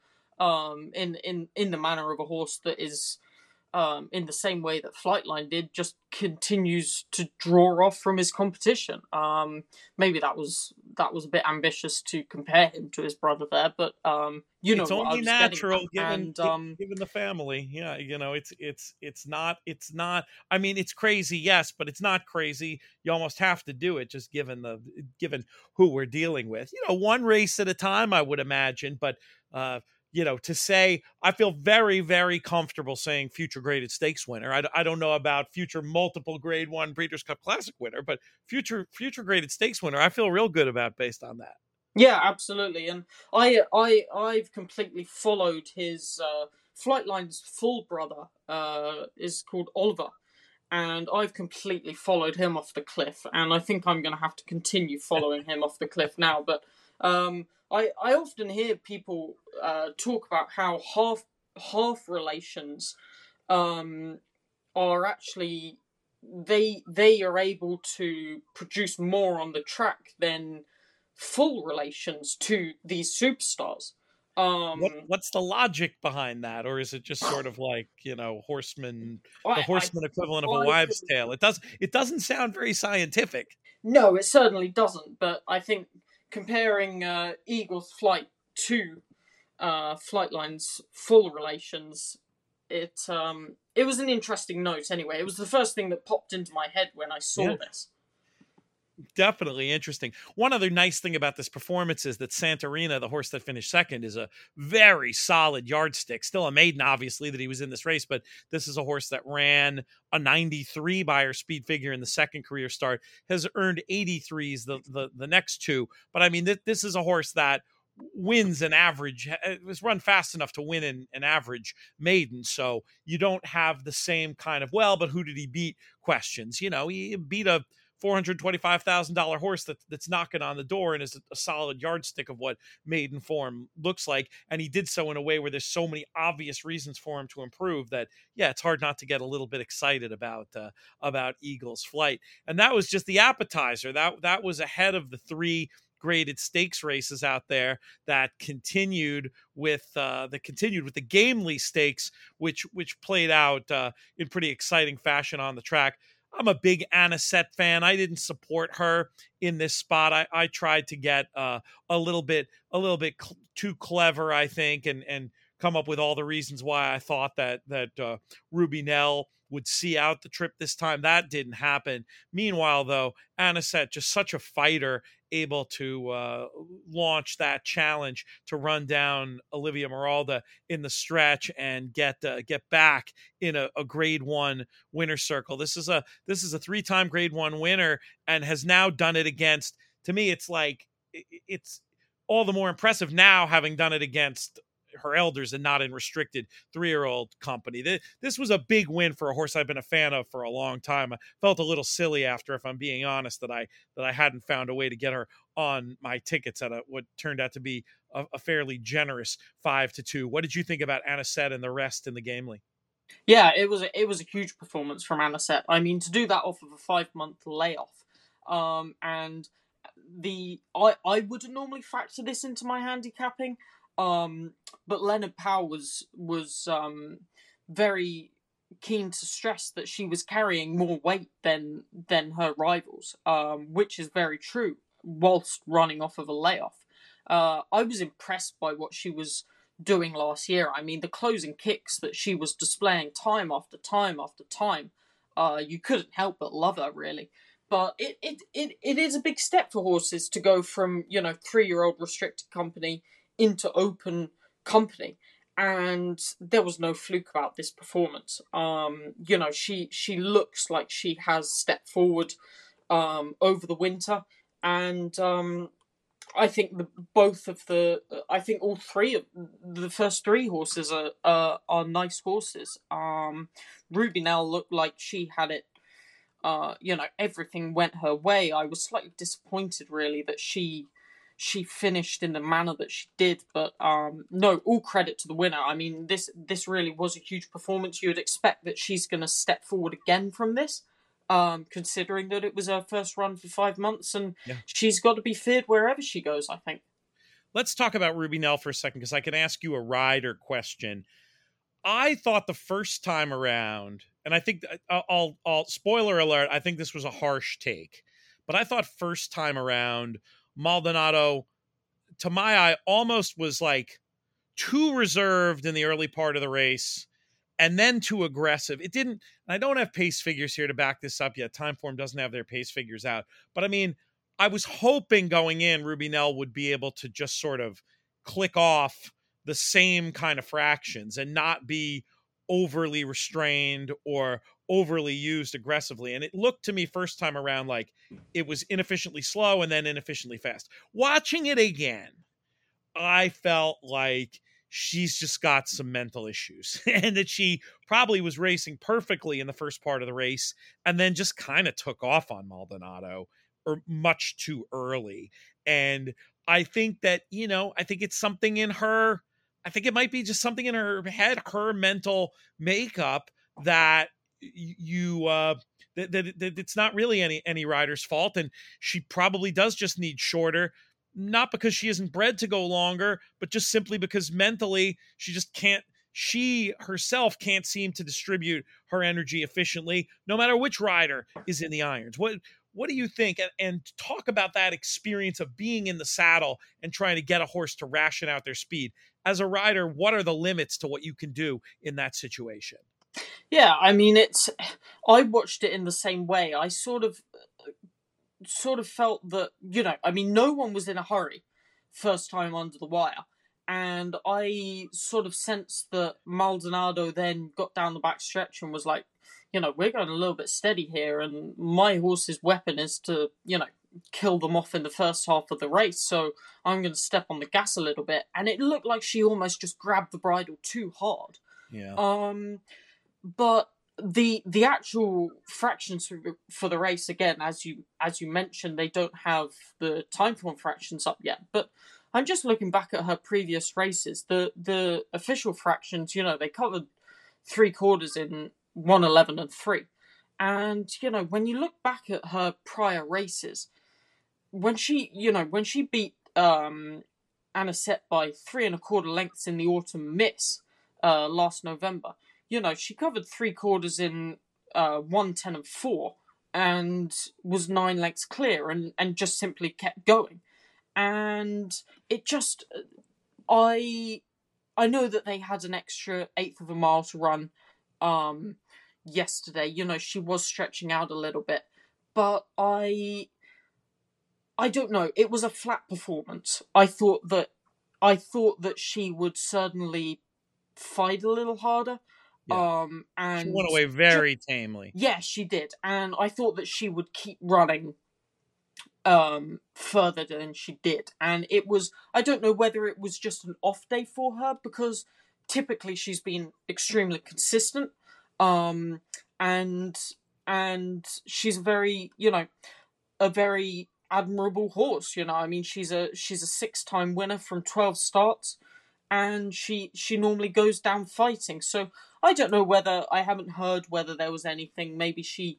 in the manner of a horse that is, in the same way that Flightline did, just continues to draw off from his competition. Maybe that was a bit ambitious to compare him to his brother there, but it's only natural given the family. Yeah, it's not. I mean, it's crazy, yes, but it's not crazy. You almost have to do it, just given who we're dealing with. One race at a time, I would imagine, but. To say, I feel very, very comfortable saying future graded stakes winner. I don't know about future multiple grade 1 Breeders' Cup Classic winner, but future graded stakes winner, I feel real good about based on that. Yeah, absolutely. And I've completely followed his Flightline's full brother is called Oliver, and I've completely followed him off the cliff, and I think I'm going to have to continue following him off the cliff now. But I often hear people talk about how half relations are actually they are able to produce more on the track than full relations to these superstars. What's the logic behind that, or is it just sort of like horseman equivalent of a wives' tale? It doesn't sound very scientific. No, it certainly doesn't. But I think comparing Eagles Flight to Flightline's full relations, it was an interesting note anyway. It was the first thing that popped into my head when I saw this. Definitely interesting. One other nice thing about this performance is that Santorina, the horse that finished second, is a very solid yardstick. Still a maiden, obviously, that he was in this race, but this is a horse that ran a 93 Beyer speed figure in the second career start, has earned 83s the next two. But I mean, this is a horse that wins an average. It was run fast enough to win an average maiden. So you don't have the same kind of, well, but who did he beat questions. You know, he beat a $425,000 horse that's knocking on the door and is a solid yardstick of what maiden form looks like. And he did so in a way where there's so many obvious reasons for him to improve that, yeah, it's hard not to get a little bit excited about Eagles Flight. And that was just the appetizer. That was ahead of the 3 graded stakes races out there that continued with the Gamely Stakes, which played out in pretty exciting fashion on the track. I'm a big Anisette fan. I didn't support her in this spot. I tried to get a little bit too clever, I think, and come up with all the reasons why I thought that Ruby Nell would see out the trip this time. That didn't happen. Meanwhile, though, Anisette, just such a fighter, able to launch that challenge to run down Olivia Miralda in the stretch and get back in a grade 1 winner circle. This is a 3-time grade 1 winner and has now done it against, to me, it's like, it's all the more impressive now having done it against her elders and not in restricted 3-year-old company. This was a big win for a horse I've been a fan of for a long time. I felt a little silly after, if I'm being honest, that I hadn't found a way to get her on my tickets at what turned out to be a fairly generous 5-2. What did you think about Anisette and the rest in the Gamely? Yeah, it was a huge performance from Anisette. I mean, to do that off of a 5-month layoff, and I wouldn't normally factor this into my handicapping. But Leonard Powell was very keen to stress that she was carrying more weight than her rivals, which is very true, whilst running off of a layoff. I was impressed by what she was doing last year. I mean, the closing kicks that she was displaying time after time after time, you couldn't help but love her, really. But it is a big step for horses to go from, 3-year-old restricted company into open company, and there was no fluke about this performance. She looks like she has stepped forward over the winter, and I think all 3 of the first 3 horses are nice horses. Ruby Nell looked like she had it. Everything went her way. I was slightly disappointed, really, that she finished in the manner that she did, but no, all credit to the winner. I mean, this really was a huge performance. You would expect that she's going to step forward again from this, considering that it was her first run for 5 months, and she's got to be feared wherever she goes, I think. Let's talk about Ruby Nell for a second, because I can ask you a rider question. I thought the first time around, and I think I'll spoiler alert, I think this was a harsh take, but I thought first time around, Maldonado, to my eye, almost was like too reserved in the early part of the race and then too aggressive. It didn't, and I don't have pace figures here to back this up yet. Timeform doesn't have their pace figures out. But I mean, I was hoping going in, Ruby Nell would be able to just sort of click off the same kind of fractions and not be overly restrained or overly used aggressively. And it looked to me first time around like it was inefficiently slow and then inefficiently fast. Watching it again, I felt like she's just got some mental issues and that she probably was racing perfectly in the first part of the race and then just kind of took off on Maldonado or much too early. And I think that, I think it's something in her, I think it might be just something in her head, her mental makeup that that it's not really any rider's fault. And she probably does just need shorter, not because she isn't bred to go longer, but just simply because mentally she herself can't seem to distribute her energy efficiently, no matter which rider is in the irons. What do you think? And talk about that experience of being in the saddle and trying to get a horse to ration out their speed. As a rider, what are the limits to what you can do in that situation? Yeah, I mean, I watched it in the same way. I sort of felt that, I mean, no one was in a hurry first time under the wire. And I sort of sensed that Maldonado then got down the back stretch and was like, we're going a little bit steady here, and my horse's weapon is to, kill them off in the first half of the race, so I'm going to step on the gas a little bit. And it looked like she almost just grabbed the bridle too hard. Yeah. But the actual fractions for the race, again, as you mentioned, they don't have the time form fractions up yet. But I'm just looking back at her previous races. The official fractions, they covered 3/4 in 1:11 and 3. And when you look back at her prior races, when she beat Anisette by 3 1/4 lengths in the Autumn Miss last November, she covered 3/4 in 1:10 and 4 and was 9 lengths clear and just simply kept going. And it just, I know that they had an extra 1/8 of a mile to run yesterday. She was stretching out a little bit, but I don't know. It was a flat performance. I thought that she would certainly fight a little harder. Yeah. And she went away very tamely. Yeah, she did. And I thought that she would keep running further than she did. And it was, I don't know whether it was just an off day for her, because typically she's been extremely consistent. And she's a very admirable horse. I mean, she's a 6-time winner from 12 starts, and she normally goes down fighting. So I don't know I haven't heard whether there was anything. Maybe she,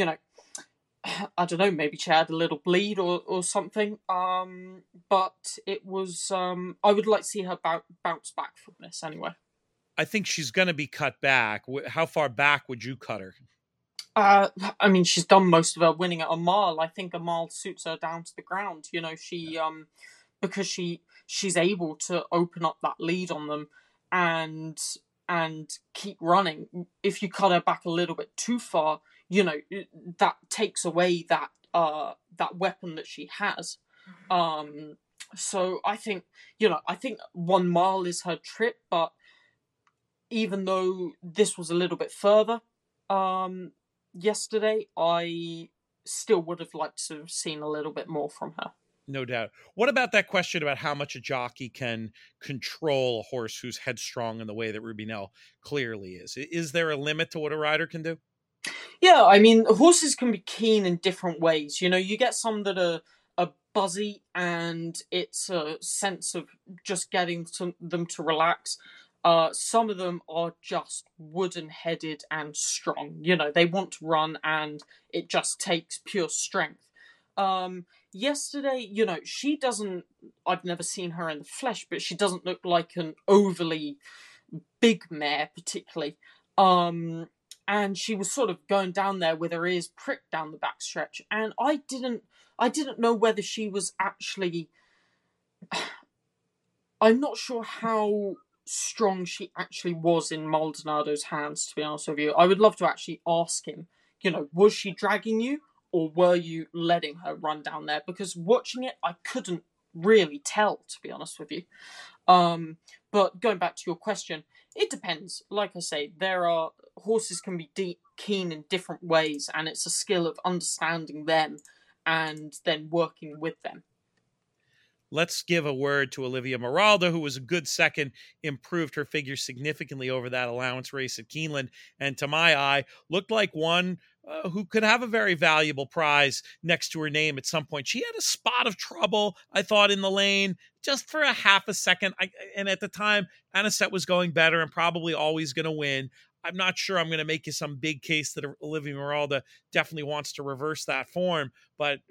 I don't know, maybe she had a little bleed or something. But it was, I would like to see her bounce back from this anyway. I think she's going to be cut back. How far back would you cut her? I mean, she's done most of her winning at a mile. I think a mile suits her down to the ground. She, because she's able to open up that lead on them and keep running. If you cut her back a little bit too far, that takes away that weapon that she has. So I think 1 mile is her trip, but even though this was a little bit further yesterday, I still would have liked to have seen a little bit more from her. No doubt. What about that question about how much a jockey can control a horse who's headstrong in the way that Ruby Nell clearly is? Is there a limit to what a rider can do? Yeah, I mean, horses can be keen in different ways. You get some that are buzzy, and it's a sense of just getting them to relax. Some of them are just wooden-headed and strong. They want to run, and it just takes pure strength. Yesterday, she doesn't, I've never seen her in the flesh, but she doesn't look like an overly big mare particularly. And she was sort of going down there with her ears pricked down the backstretch. And I didn't know whether she was actually, I'm not sure how strong she actually was in Maldonado's hands, to be honest with you. I would love to actually ask him, was she dragging you, or were you letting her run down there? Because watching it, I couldn't really tell, to be honest with you. But going back to your question, it depends. Like I say, horses can be keen in different ways, and it's a skill of understanding them and then working with them. Let's give a word to Olivia Maralda, who was a good second, improved her figure significantly over that allowance race at Keeneland, and to my eye, looked like one who could have a very valuable prize next to her name at some point. She had a spot of trouble, I thought, in the lane, just for a half a second. And at the time, Anisette was going better and probably always going to win. I'm not sure I'm going to make you some big case that Olivia Maralda definitely wants to reverse that form, but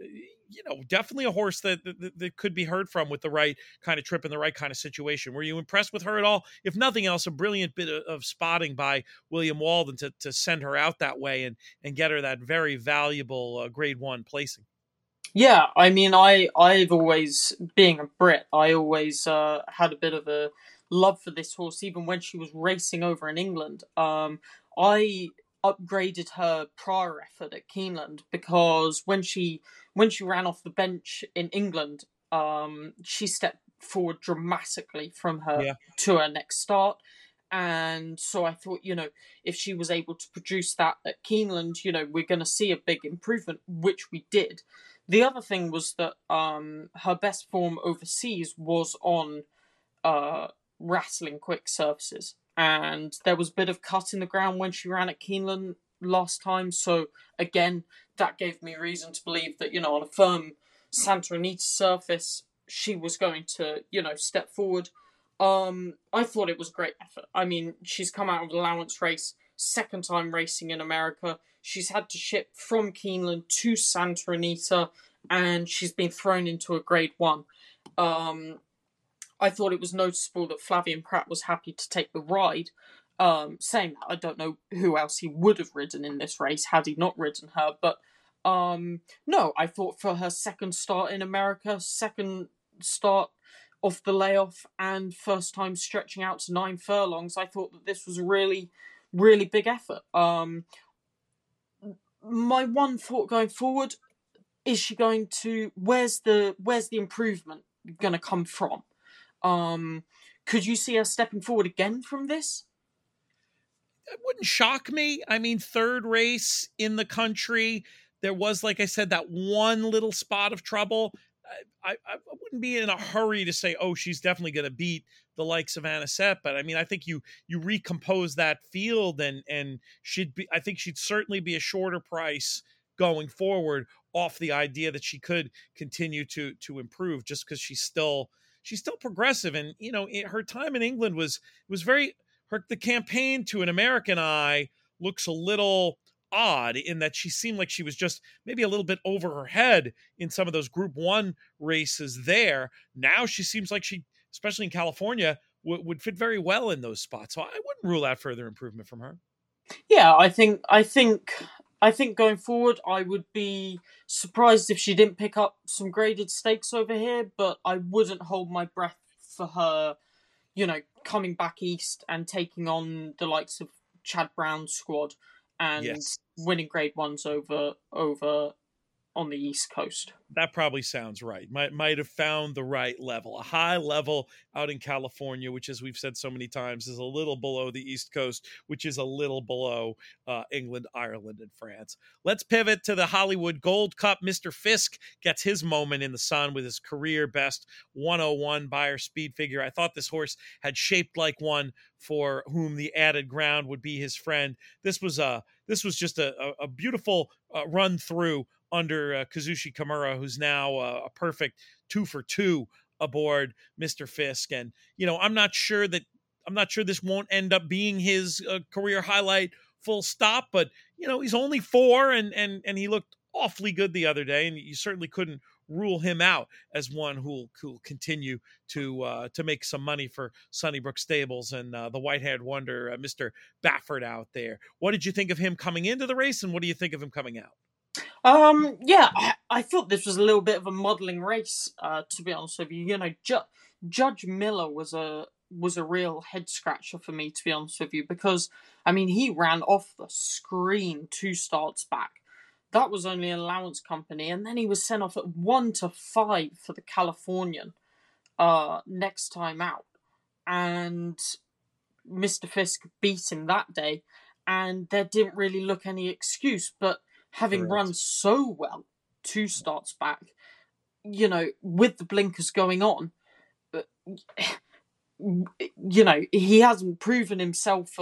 definitely a horse that could be heard from with the right kind of trip and the right kind of situation. Were you impressed with her at all? If nothing else, a brilliant bit of spotting by William Walden to send her out that way and get her that very valuable Grade 1 placing. Yeah, I mean, I've always, being a Brit, I always had a bit of a love for this horse, even when she was racing over in England. I upgraded her prior effort at Keeneland because when she ran off the bench in England, she stepped forward dramatically from her to her next start. And so I thought, if she was able to produce that at Keeneland, we're going to see a big improvement, which we did. The other thing was that her best form overseas was on rattling quick surfaces. And there was a bit of cut in the ground when she ran at Keeneland last time. So, again, that gave me reason to believe that, on a firm Santa Anita surface, she was going to, step forward. I thought it was a great effort. I mean, she's come out of an allowance race, second time racing in America. She's had to ship from Keeneland to Santa Anita, and she's been thrown into a Grade 1. I thought it was noticeable that Flavien Prat was happy to take the ride. Saying that, I don't know who else he would have ridden in this race had he not ridden her. But no, I thought for her second start in America, second start off the layoff, and first time stretching out to 9 furlongs, I thought that this was a really, really big effort. My one thought going forward, is she going to... Where's the improvement going to come from? Could you see her stepping forward again from this? It wouldn't shock me. I mean, third race in the country, there was, like I said, that one little spot of trouble. I wouldn't be in a hurry to say, oh, she's definitely going to beat the likes of Anisette. But I mean, I think you recompose that field and I think she'd certainly be a shorter price going forward off the idea that she could continue to improve just because she's still progressive. And, her time in England was very, the campaign to an American eye looks a little odd in that she seemed like she was just maybe a little bit over her head in some of those Group 1 races there. Now she seems like she, especially in California, would fit very well in those spots. So I wouldn't rule out further improvement from her. Yeah, I think going forward, I would be surprised if she didn't pick up some graded stakes over here, but I wouldn't hold my breath for her, coming back east and taking on the likes of Chad Brown's squad and winning Grade 1s over on the East Coast. That probably sounds right. Might have found the right level. A high level out in California, which, as we've said so many times, is a little below the East Coast, which is a little below England, Ireland, and France. Let's pivot to the Hollywood Gold Cup. Mr. Fisk gets his moment in the sun with his career best 101 Beyer speed figure. I thought this horse had shaped like one for whom the added ground would be his friend. This was just a beautiful run through under Kazushi Kimura, who's now a perfect 2 for 2 aboard Mr. Fisk. And, I'm not sure this won't end up being his career highlight full stop, but, he's only 4 and he looked awfully good the other day. And you certainly couldn't rule him out as one who'll continue to make some money for Sunnybrook Stables and the white-haired wonder, Mr. Baffert out there. What did you think of him coming into the race, and what do you think of him coming out? I thought this was a little bit of a modelling race, to be honest with you. Judge Miller was a real head scratcher for me, to be honest with you, because, I mean, he ran off the screen 2 starts back. That was only an allowance company, and then he was sent off at 1-5 for the Californian next time out. And Mr. Fisk beat him that day, and there didn't really look any excuse, but having run so well 2 starts back, with the blinkers going on, he hasn't proven himself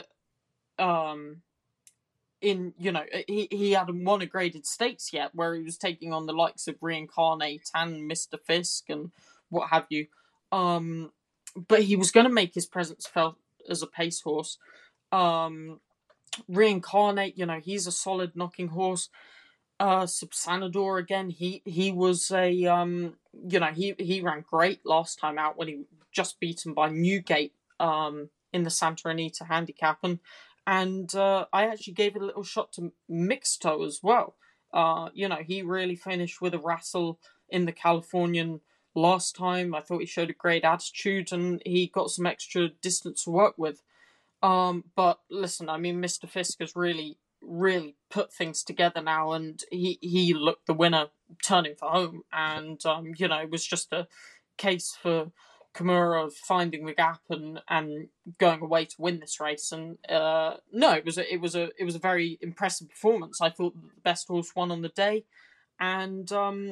he hadn't won a graded stakes yet, where he was taking on the likes of Reincarnate and Mr. Fisk and what have you. But he was going to make his presence felt as a pace horse. Reincarnate, he's a solid knocking horse. Subsanador again. He was a he ran great last time out when he just beaten by Newgate in the Santa Anita handicap, and I actually gave it a little shot to Mixto as well. He really finished with a wrestle in the Californian last time. I thought he showed a great attitude and he got some extra distance to work with. But listen, I mean, Mr. Fisk has really put things together now, and he looked the winner turning for home, and it was just a case for Kimura finding the gap and going away to win this race. And no, it was a very impressive performance. I thought the best horse won on the day, and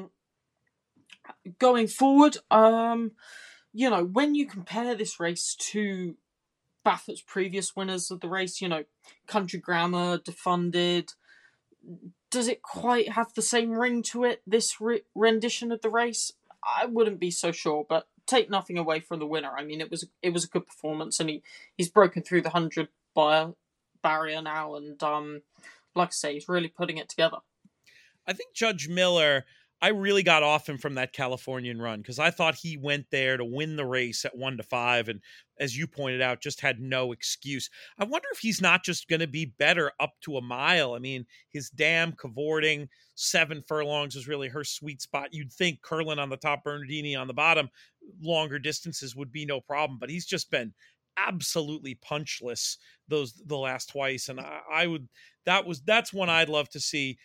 going forward, when you compare this race to Baffert's previous winners of the race, Country Grammar, Defunded, does it quite have the same ring to it, this rendition of the race? I wouldn't be so sure, but take nothing away from the winner. I mean, it was a good performance, and he's broken through the 100 barrier now, and like I say, he's really putting it together. I think Judge Miller, I really got off him from that Californian run because I thought he went there to win the race at 1-5. And as you pointed out, just had no excuse. I wonder if he's not just going to be better up to a mile. I mean, his dam cavorting 7 furlongs is really her sweet spot. You'd think Curlin on the top, Bernardini on the bottom, longer distances would be no problem, but he's just been absolutely punchless the last twice. And that's one I'd love to see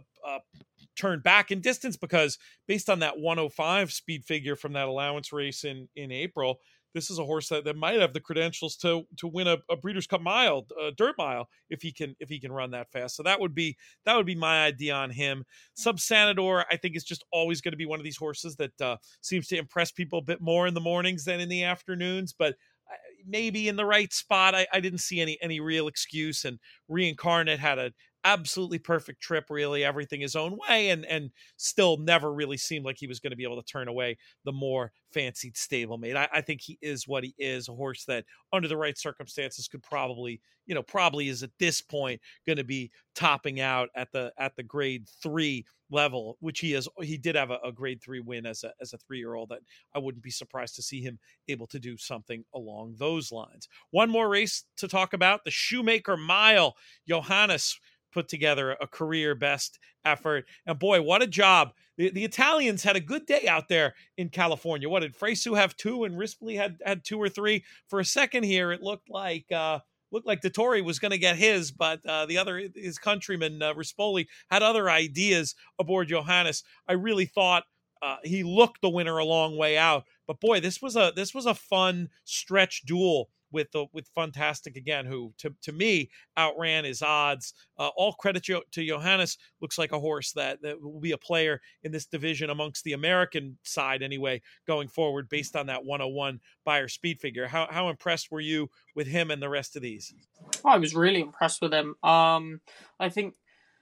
turn back in distance, because based on that 105 speed figure from that allowance race in April, this is a horse that might have the credentials to win a Breeders' Cup mile, dirt mile, if he can run that fast. So that would be my idea on him. Subsanador, I think, is just always going to be one of these horses that seems to impress people a bit more in the mornings than in the afternoons, but maybe in the right spot. I didn't see any real excuse, and Reincarnate had a absolutely perfect trip, really everything his own way, and still never really seemed like he was going to be able to turn away the more fancied stablemate. I think he is what he is, a horse that under the right circumstances could probably is at this point going to be topping out at the grade 3 level, which he is. He did have a grade 3 win as a 3-year-old, that I wouldn't be surprised to see him able to do something along those lines. One more race to talk about, the Shoemaker Mile. Johannes put together a career best effort, and boy, what a job. The Italians had a good day out there in California. What did Fresu have 2 and Rispoli had 2 or 3? For a second here, it looked like Dettori was going to get his, but his countryman Rispoli had other ideas aboard Johannes. I really thought he looked the winner a long way out, but boy, this was a fun stretch duel with Funtastic again, who to me outran his odds. All credit to Johannes. Looks like a horse that will be a player in this division amongst the American side anyway going forward, based on that 101 Beyer speed figure. How impressed were you with him and the rest of these? I was really impressed with him. I think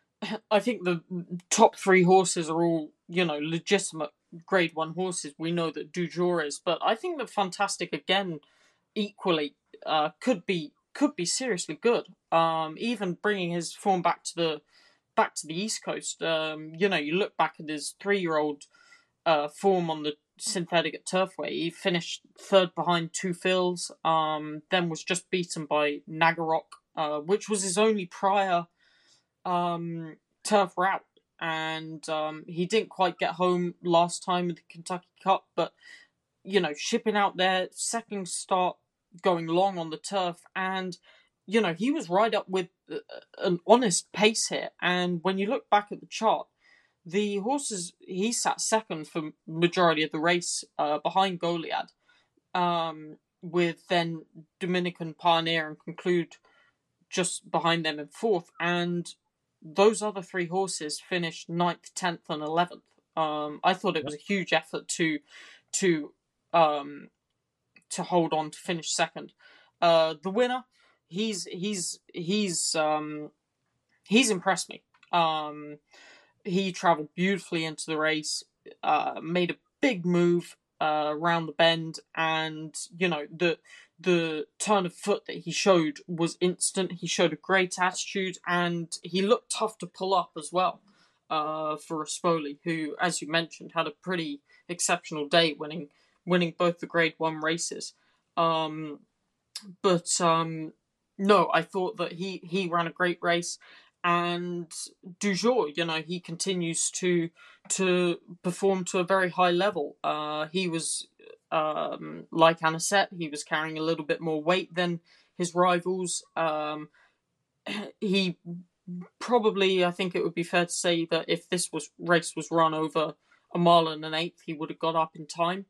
the top 3 horses are all legitimate grade 1 horses. We know that Du Jour is, but I think that Funtastic again equally could be seriously good. Even bringing his form back to the East Coast. You look back at his 3-year-old form on the synthetic at Turfway. He finished 3rd behind Two Fills. Then was just beaten by Nagarok, which was his only prior turf route. And he didn't quite get home last time with the Kentucky Cup, but shipping out there, second start going long on the turf, and he was right up with an honest pace here. And when you look back at the chart, the horses, he sat second for majority of the race behind Goliad, with then Dominican Pioneer and Conclude just behind them in 4th, and those other 3 horses finished 9th, 10th and 11th. I thought it was a huge effort to hold on to finish second. The winner, he's impressed me. He traveled beautifully into the race, made a big move around the bend, and the turn of foot that he showed was instant. He showed a great attitude, and he looked tough to pull up as well. for Rispoli, who, as you mentioned, had a pretty exceptional day, winning both the Grade 1 races. No, I thought that he ran a great race, and Dujour, he continues to perform to a very high level. He was like Anisette, he was carrying a little bit more weight than his rivals. He probably, I think it would be fair to say that if this race was run over a mile and an eighth, he would have got up in time.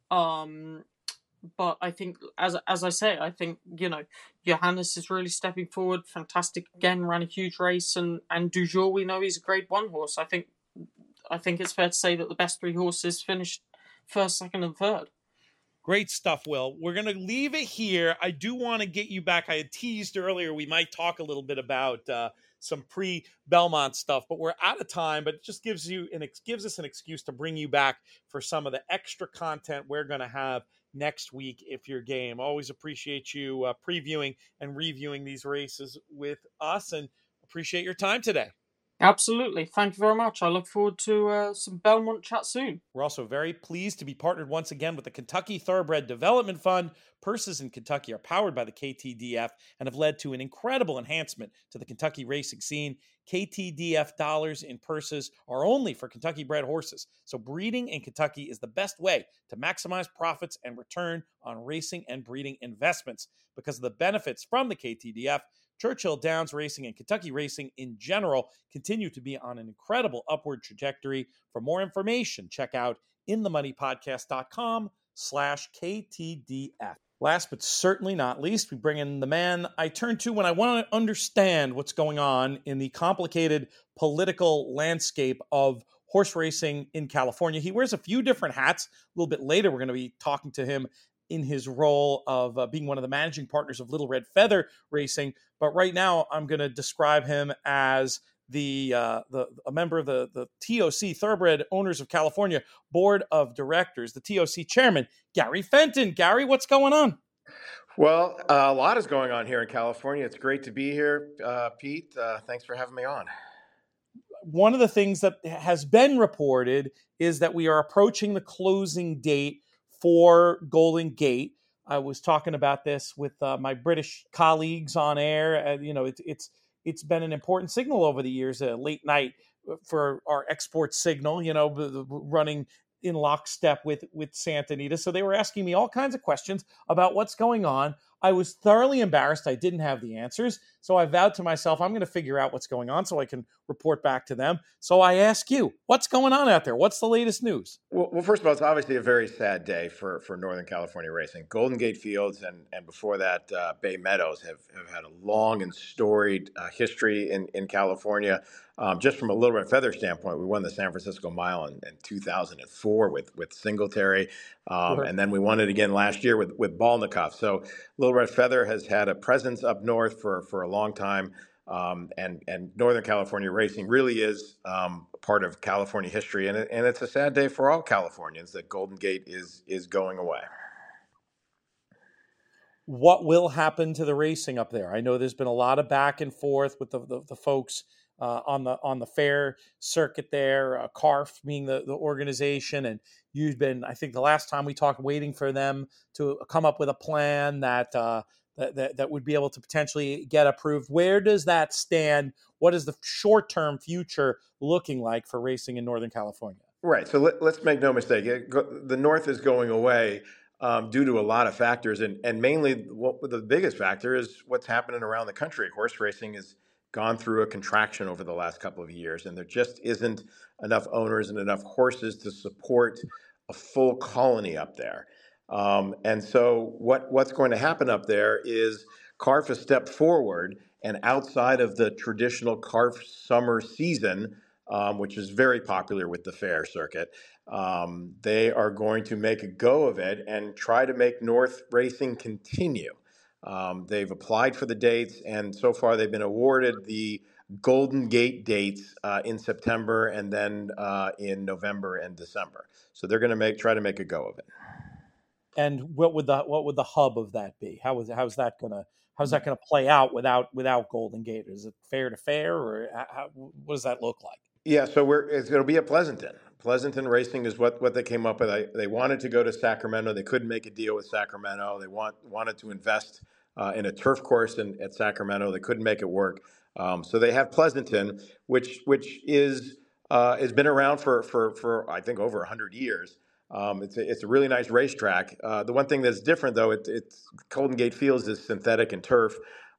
But I think, as I say, I think, Johannes is really stepping forward. Fantastic again, ran a huge race, and Dujour, we know he's a Grade 1 horse. I think it's fair to say that the best three horses finished first, second, and third. Great stuff, Will. We're going to leave it here. I do want to get you back. I had teased earlier we might talk a little bit about some pre-Belmont stuff, but we're out of time. But it just gives us an excuse to bring you back for some of the extra content we're going to have next week if you're game. Always appreciate you previewing and reviewing these races with us, and appreciate your time today. Absolutely. Thank you very much. I look forward to some Belmont chat soon. We're also very pleased to be partnered once again with the Kentucky Thoroughbred Development Fund. Purses in Kentucky are powered by the KTDF and have led to an incredible enhancement to the Kentucky racing scene. KTDF dollars in purses are only for Kentucky-bred horses, so breeding in Kentucky is the best way to maximize profits and return on racing and breeding investments. Because of the benefits from the KTDF, Churchill Downs racing and Kentucky racing in general continue to be on an incredible upward trajectory. For more information, check out inthemoneypodcast.com/KTDF. Last but certainly not least, we bring in the man I turn to when I want to understand what's going on in the complicated political landscape of horse racing in California. He wears a few different hats. A little bit later, we're going to be talking to him in his role of being one of the managing partners of Little Red Feather Racing. But right now, I'm going to describe him as a member of the TOC, Thoroughbred Owners of California Board of Directors, the TOC chairman, Gary Fenton. Gary, what's going on? Well, a lot is going on here in California. It's great to be here, Pete. Thanks for having me on. One of the things that has been reported is that we are approaching the closing date for Golden Gate. I was talking about this with my British colleagues on air. It's been an important signal over the years, late night for our export signal, running in lockstep with Santa Anita. So they were asking me all kinds of questions about what's going on. I was thoroughly embarrassed. I didn't have the answers. So I vowed to myself, I'm going to figure out what's going on so I can report back to them. So I ask you, what's going on out there? What's the latest news? Well, first of all, it's obviously a very sad day for Northern California racing. Golden Gate Fields and before that, Bay Meadows have had a long and storied history in California. Just from a Little Red Feather standpoint, we won the San Francisco Mile in 2004 with Singletary. Sure. And then we won it again last year with Balnikov. So Little Red Feather has had a presence up north for a long time. And Northern California racing really is part of California history. And it's a sad day for all Californians that Golden Gate is going away. What will happen to the racing up there? I know there's been a lot of back and forth with the folks on the fair circuit there, CARF being the organization, and you've been, I think the last time we talked, waiting for them to come up with a plan that would be able to potentially get approved. Where does that stand? What is the short-term future looking like for racing in Northern California? Right. So let's make no mistake. The North is going away due to a lot of factors, and mainly the biggest factor is what's happening around the country. Horse racing has gone through a contraction over the last couple of years, and there just isn't enough owners and enough horses to support a full colony up there. And so what's going to happen up there is CARF has stepped forward, and outside of the traditional CARF summer season, which is very popular with the fair circuit, they are going to make a go of it and try to make North racing continue. They've applied for the dates, and so far they've been awarded the Golden Gate dates in September and then in November and December. So they're going to try to make a go of it. And what would the hub of that be? How's that gonna play out without Golden Gate? Is it fair to fair, or what does that look like? Yeah, so it'll be at Pleasanton. Pleasanton Racing is what they came up with. They wanted to go to Sacramento. They couldn't make a deal with Sacramento. They wanted to invest in a turf course at Sacramento. They couldn't make it work. So they have Pleasanton, which is has been around for I think over 100 years. It's a really nice racetrack. The one thing that's different though, it's Golden Gate Fields is synthetic and turf,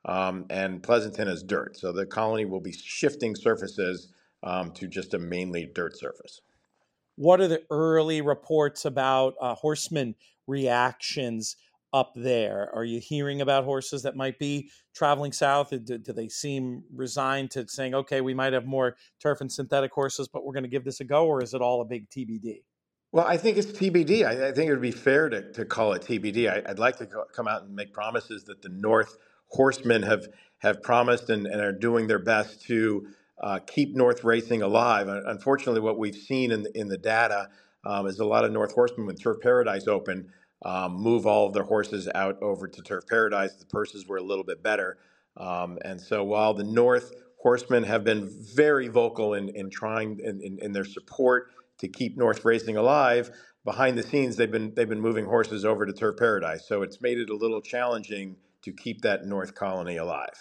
and Pleasanton is dirt. So the Colony will be shifting surfaces to just a mainly dirt surface. What are the early reports about horseman reactions up there? Are you hearing about horses that might be traveling south? Do they seem resigned to saying, okay, we might have more turf and synthetic horses, but we're going to give this a go, or is it all a big TBD? Well, I think it's TBD. I think it would be fair to call it TBD. I'd like to come out and make promises that the North horsemen have promised and are doing their best to keep North racing alive. Unfortunately, what we've seen in the data is a lot of North horsemen, when Turf Paradise opened, move all of their horses out over to Turf Paradise. The purses were a little bit better. And so while the North horsemen have been very vocal in trying in their support to keep North racing alive, behind the scenes they've been moving horses over to Turf Paradise. So it's made it a little challenging to keep that North colony alive.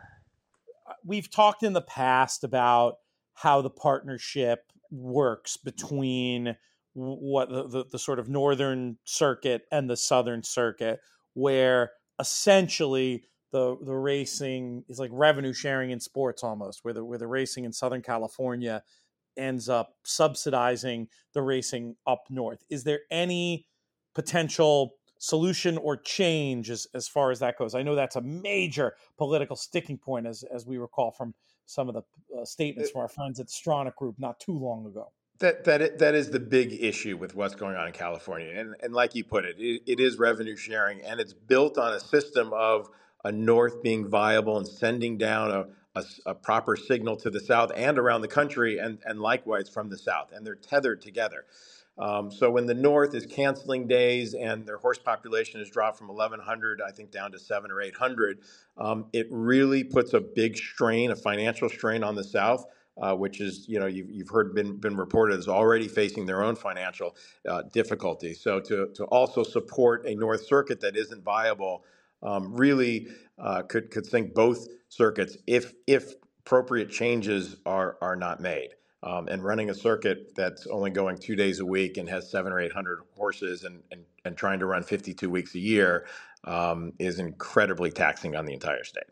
We've talked in the past about how the partnership works between what the sort of northern circuit and the southern circuit, where essentially the racing is like revenue sharing in sports almost, where the racing in Southern California ends up subsidizing the racing up north. Is there any potential solution or change as far as that goes? I know that's a major political sticking point, as we recall from some of the statements from our friends at the Stronach Group not too long ago. That is the big issue with what's going on in California, and like you put it is revenue sharing, and it's built on a system of a North being viable and sending down a proper signal to the South and around the country, and likewise from the South, and they're tethered together. So when the North is canceling days and their horse population has dropped from 1,100, I think, down to 700 or 800, it really puts a big strain, a financial strain on the South. Which is, you've heard been reported as already facing their own financial difficulty. So to also support a North Circuit that isn't viable really could sink both circuits if appropriate changes are not made. And running a circuit that's only going 2 days a week and has 700 or 800 horses and trying to run 52 weeks a year is incredibly taxing on the entire state.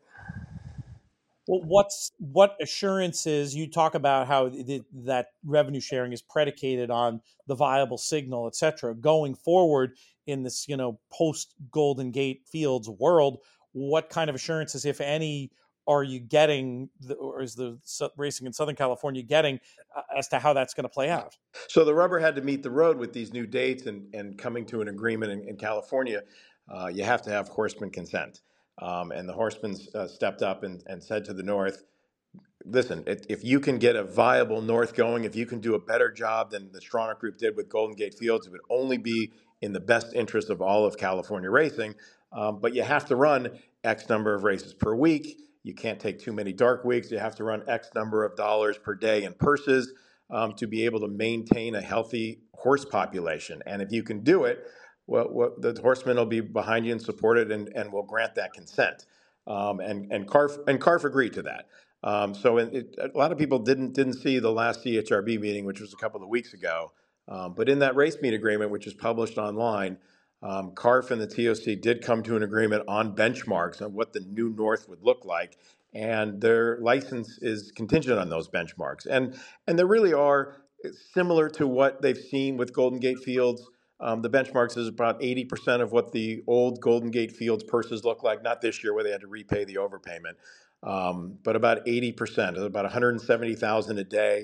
Well, what assurances you talk about how that revenue sharing is predicated on the viable signal, et cetera, going forward in this, post Golden Gate Fields world? What kind of assurances, if any, are you getting, or is the racing in Southern California getting as to how that's going to play out? So the rubber had to meet the road with these new dates and coming to an agreement in California. You have to have horseman consent. And the horsemen stepped up and said to the North, listen, if you can get a viable North going, if you can do a better job than the Stronach Group did with Golden Gate Fields, it would only be in the best interest of all of California racing. But you have to run X number of races per week. You can't take too many dark weeks. You have to run X number of dollars per day in purses to be able to maintain a healthy horse population. And if you can do it, well, the horsemen will be behind you and support it, and will grant that consent. And Carf agreed to that. So a lot of people didn't see the last CHRB meeting, which was a couple of weeks ago. But in that race meet agreement, which is published online, CARF and the TOC did come to an agreement on benchmarks on what the new North would look like, and their license is contingent on those benchmarks. And there really are similar to what they've seen with Golden Gate Fields. The benchmarks is about 80% of what the old Golden Gate Fields purses look like, not this year where they had to repay the overpayment, but about 80%, about 170,000 a day,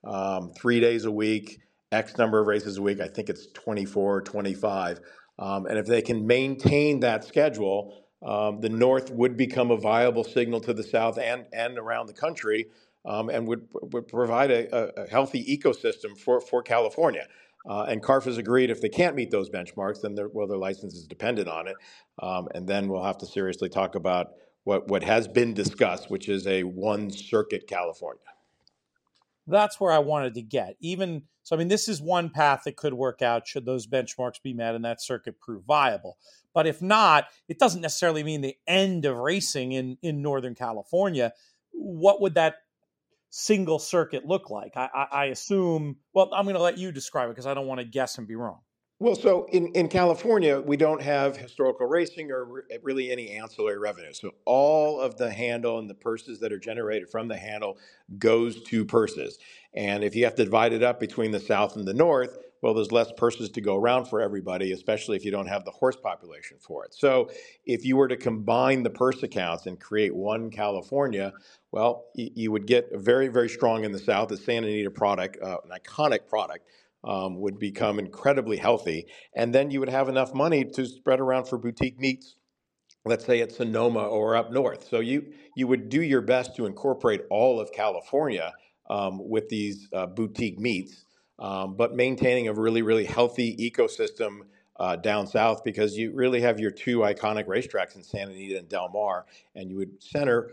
3 days a week, X number of races a week. I think it's 24 or 25. And if they can maintain that schedule, the North would become a viable signal to the South and around the country, and would provide a healthy ecosystem for California. And CARF has agreed if they can't meet those benchmarks, then their license is dependent on it. And then we'll have to seriously talk about what has been discussed, which is a one circuit California. That's where I wanted to get. Even so, I mean, this is one path that could work out should those benchmarks be met and that circuit prove viable. But if not, it doesn't necessarily mean the end of racing in Northern California. What would that single circuit look like? I assume, well, I'm going to let you describe it because I don't want to guess and be wrong. Well, so in California, we don't have historical racing or really any ancillary revenue. So all of the handle and the purses that are generated from the handle goes to purses. And if you have to divide it up between the South and the North, well, there's less purses to go around for everybody, especially if you don't have the horse population for it. So if you were to combine the purse accounts and create one California, well, you would get very, very strong in the South. The Santa Anita product, an iconic product, would become incredibly healthy. And then you would have enough money to spread around for boutique meets, let's say at Sonoma or up north. So you would do your best to incorporate all of California with these boutique meets, but maintaining a really, really healthy ecosystem down south, because you really have your two iconic racetracks in Santa Anita and Del Mar, and you would center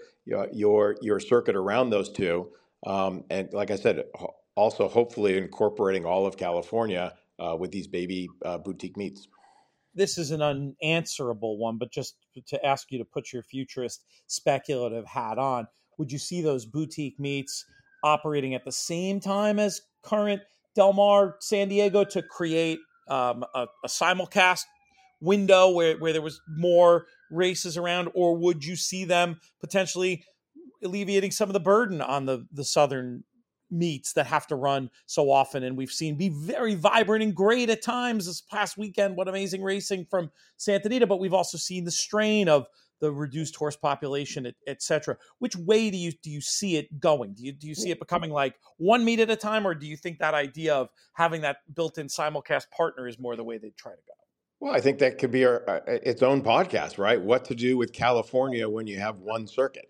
your circuit around those two. And like I said, also hopefully incorporating all of California with these baby boutique meets. This is an unanswerable one, but just to ask you to put your futurist speculative hat on, would you see those boutique meets operating at the same time as current Del Mar San Diego to create a simulcast window where there was more races around, or would you see them potentially alleviating some of the burden on the southern meets that have to run so often, and we've seen be very vibrant and great at times? This past weekend, what amazing racing from Santa Anita, but we've also seen the strain of the reduced horse population, etc. Which way do you see it going? Do you see it becoming like one meet at a time, or do you think that idea of having that built-in simulcast partner is more the way they try to go? Well, I think that could be its own podcast, right? What to do with California when you have one circuit.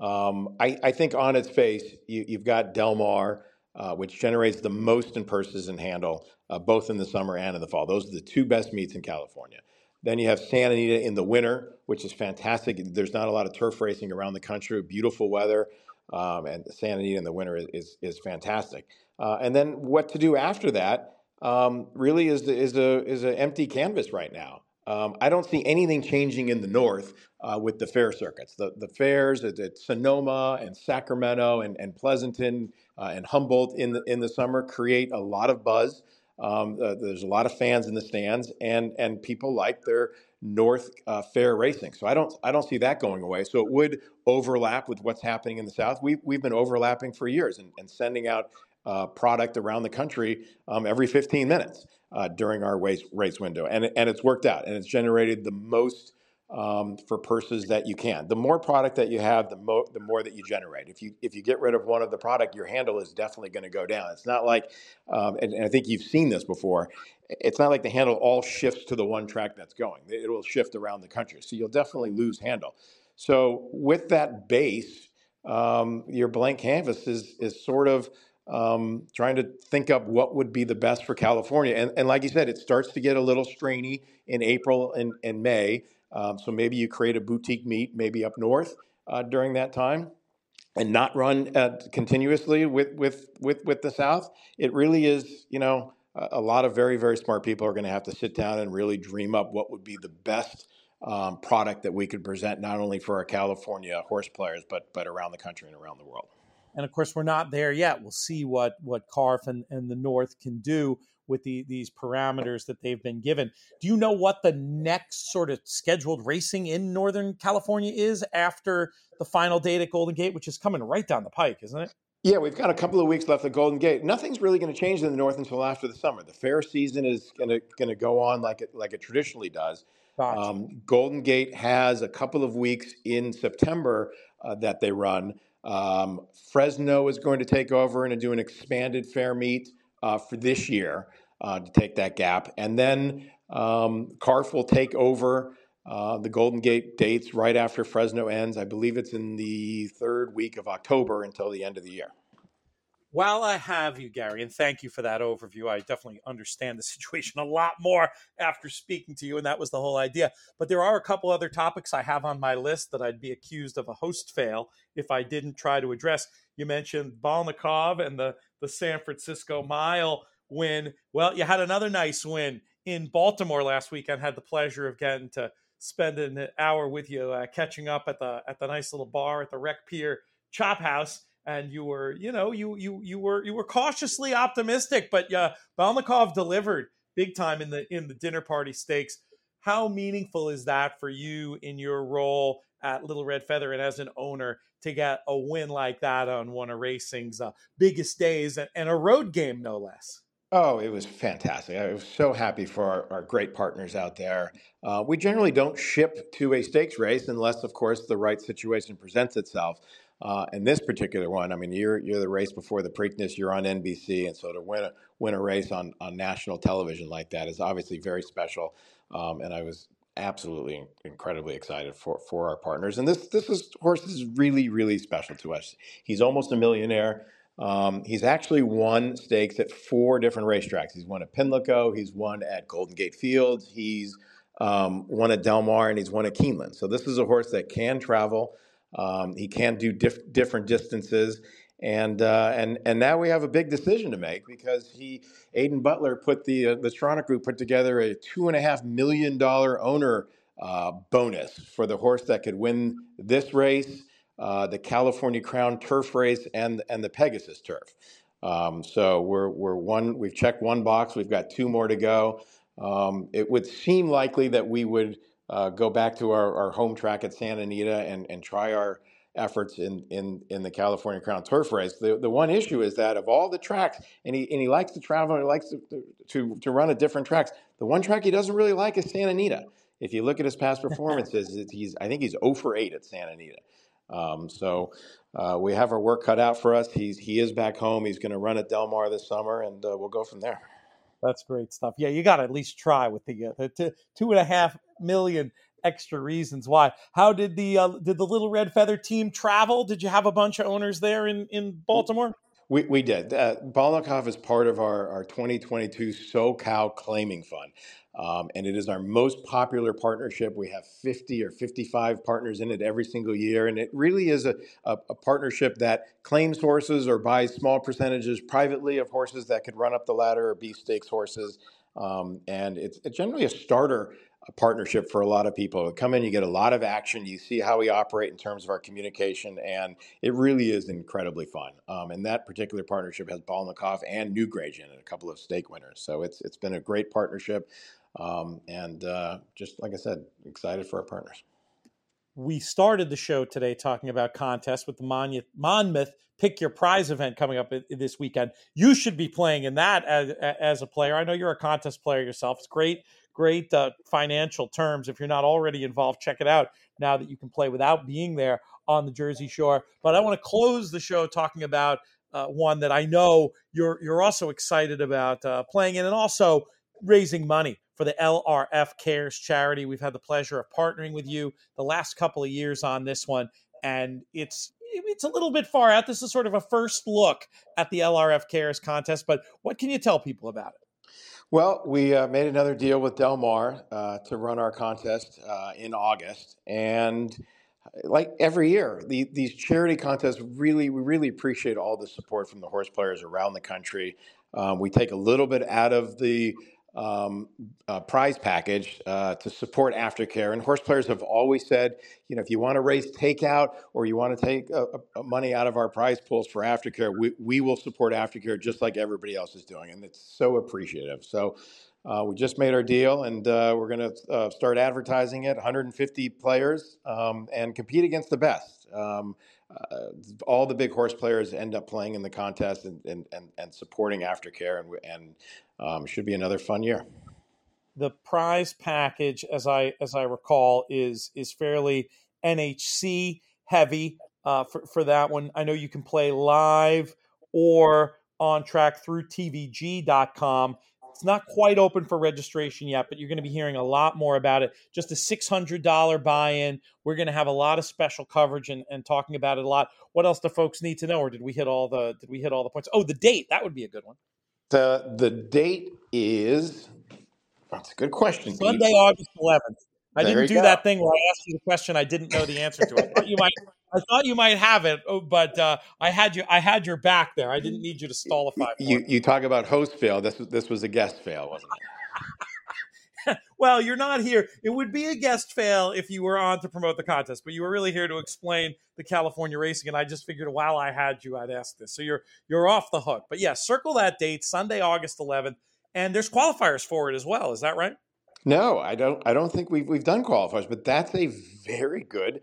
I think on its face, you've got Del Mar, which generates the most in purses and handle, both in the summer and in the fall. Those are the two best meets in California. Then you have Santa Anita in the winter, which is fantastic. There's not a lot of turf racing around the country, beautiful weather, and Santa Anita in the winter is fantastic. And then what to do after that really is an empty canvas right now. I don't see anything changing in the north with the fair circuits. The fairs at Sonoma and Sacramento and Pleasanton and Humboldt in the summer create a lot of buzz. There's a lot of fans in the stands, and people like their north fair racing. So I don't see that going away. So it would overlap with what's happening in the south. We've been overlapping for years and sending out product around the country every 15 minutes during our race window, and it's worked out, and it's generated the most for purses that you can. The more product that you have, the more that you generate. If you get rid of one of the product, your handle is definitely going to go down. It's not like, and I think you've seen this before. It's not like the handle all shifts to the one track that's going. It will shift around the country, so you'll definitely lose handle. So with that base, your blank canvas is sort of trying to think up what would be the best for California. And like you said, it starts to get a little strainy in April and May. So maybe you create a boutique meet, maybe up north during that time, and not run continuously with the South. It really is, a lot of very, very smart people are going to have to sit down and really dream up what would be the best product that we could present, not only for our California horse players, but around the country and around the world. And of course, we're not there yet. We'll see what CARF and the North can do with these parameters that they've been given. Do you know what the next sort of scheduled racing in Northern California is after the final date at Golden Gate, which is coming right down the pike, isn't it? Yeah, we've got a couple of weeks left at Golden Gate. Nothing's really going to change in the North until after the summer. The fair season is going to go on like it traditionally does. Gotcha. Golden Gate has a couple of weeks in September that they run. Fresno is going to take over and do an expanded fair meet for this year to take that gap. And then CARF will take over the Golden Gate dates right after Fresno ends. I believe it's in the third week of October until the end of the year. While I have you, Gary, and thank you for that overview, I definitely understand the situation a lot more after speaking to you, and that was the whole idea. But there are a couple other topics I have on my list that I'd be accused of a host fail if I didn't try to address. You mentioned Balnikov and the San Francisco Mile win. Well, you had another nice win in Baltimore last week. I had the pleasure of getting to spend an hour with you, catching up at the nice little bar at the Rec Pier Chop House, and you were, you were cautiously optimistic, but Balnikov delivered big time in the dinner party stakes. How meaningful is that for you in your role at Little Red Feather and as an owner to get a win like that on one of racing's biggest days and a road game, no less? Oh, it was fantastic. I was so happy for our great partners out there. We generally don't ship to a stakes race unless, of course, the right situation presents itself. And this particular one, I mean, you're the race before the Preakness. You're on NBC, and so to win a race on national television like that is obviously very special. And I was absolutely incredibly excited for our partners. And this horse is really, really special to us. He's almost a millionaire. He's actually won stakes at 4 different racetracks. He's won at Pimlico, he's won at Golden Gate Fields, he's won at Del Mar, and he's won at Keeneland. So this is a horse that can travel. He can do different distances, and now we have a big decision to make because Aidan Butler put the Stronach Group put together a $2.5 million owner bonus for the horse that could win this race, the California Crown Turf race, and the Pegasus Turf. So we've checked one box. We've got 2 more to go. It would seem likely that we would go back to our home track at Santa Anita and try our efforts in the California Crown Turf race. The one issue is that of all the tracks, and he likes to travel and he likes to run at different tracks. The one track he doesn't really like is Santa Anita. If you look at his past performances, I think he's 0 for 8 at Santa Anita. So we have our work cut out for us. He is back home. He's going to run at Del Mar this summer, and we'll go from there. That's great stuff. Yeah, you got to at least try with the $2.5 million extra reasons why. How did the Little Red Feather team travel? Did you have a bunch of owners there in Baltimore? We did. Balnikov is part of our 2022 SoCal Claiming Fund. And it is our most popular partnership. We have 50 or 55 partners in it every single year. And it really is a partnership that claims horses or buys small percentages privately of horses that could run up the ladder or be stakes horses. And it's generally a starter partnership for a lot of people. You come in, you get a lot of action. You see how we operate in terms of our communication, and it really is incredibly fun. And that particular partnership has Balnikov and Newgrange in it, a couple of stake winners. So it's been a great partnership. And just like I said, excited for our partners. We started the show today talking about contests with the Monmouth Pick Your Prize event coming up this weekend. You should be playing in that as a player. I know you're a contest player yourself. It's great financial terms. If you're not already involved, check it out now that you can play without being there on the Jersey Shore. But I want to close the show talking about one that I know you're also excited about playing in, and also raising money for the LRF Cares charity. We've had the pleasure of partnering with you the last couple of years on this one, and it's a little bit far out. This is sort of a first look at the LRF Cares contest, but what can you tell people about it? Well, we made another deal with Del Mar to run our contest in August, and like every year, these charity contests we really appreciate all the support from the horse players around the country. We take a little bit out of the prize package to support aftercare, and horse players have always said, if you want to raise takeout or you want to take money out of our prize pools for aftercare, we will support aftercare just like everybody else is doing, and it's so appreciative. So we just made our deal, and we're going to start advertising it. 150 players and compete against the best. All the big horse players end up playing in the contest and supporting aftercare, and should be another fun year. The prize package, as I recall, is fairly NHC heavy for that one. I know you can play live or on track through TVG.com. It's not quite open for registration yet, but you're going to be hearing a lot more about it. Just a $600 buy-in. We're going to have a lot of special coverage and talking about it a lot. What else do folks need to know, or did we hit all the points? Oh, the date. That would be a good one. The date is, that's a good question, Pete. Sunday, August 11th. I There didn't you do go. that thing where I asked you the question I didn't know the answer to. I thought you might have it, but I had your back there. I didn't need you to stallify for it. You talk about host fail. This was a guest fail, wasn't it? Well, you're not here. It would be a guest fail if you were on to promote the contest, but you were really here to explain the California racing, and I just figured while I had you, I'd ask this. So you're off the hook. But yeah, circle that date, Sunday, August 11th, and there's qualifiers for it as well. Is that right? No, I don't think we've done qualifiers, but that's a very good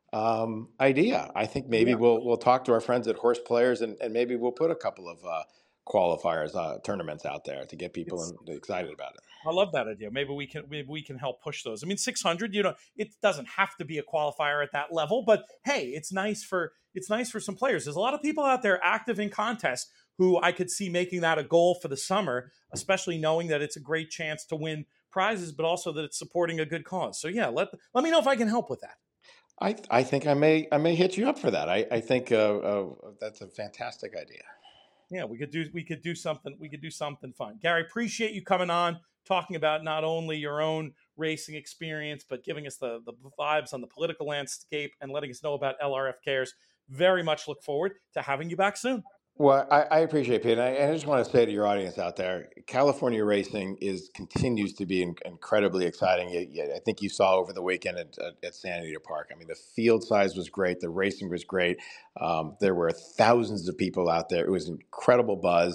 idea. I think maybe we'll talk to our friends at Horse Players and maybe we'll put a couple of qualifiers tournaments out there to get people excited about it. I love that idea. Maybe we can help push those. I mean, 600, it doesn't have to be a qualifier at that level, but hey, it's nice for some players. There's a lot of people out there active in contests who I could see making that a goal for the summer, especially knowing that it's a great chance to win prizes, but also that it's supporting a good cause. So yeah, let me know if I can help with that. I think I may hit you up for that. I think that's a fantastic idea. Yeah, we could do something fun. Gary, appreciate you coming on, talking about not only your own racing experience, but giving us the vibes on the political landscape and letting us know about LRF Cares. Very much look forward to having you back soon. Well, I appreciate it, Pete. And I just want to say to your audience out there, California racing continues to be incredibly exciting. I think you saw over the weekend at San Antonio Park. I mean, the field size was great. The racing was great. There were thousands of people out there. It was an incredible buzz.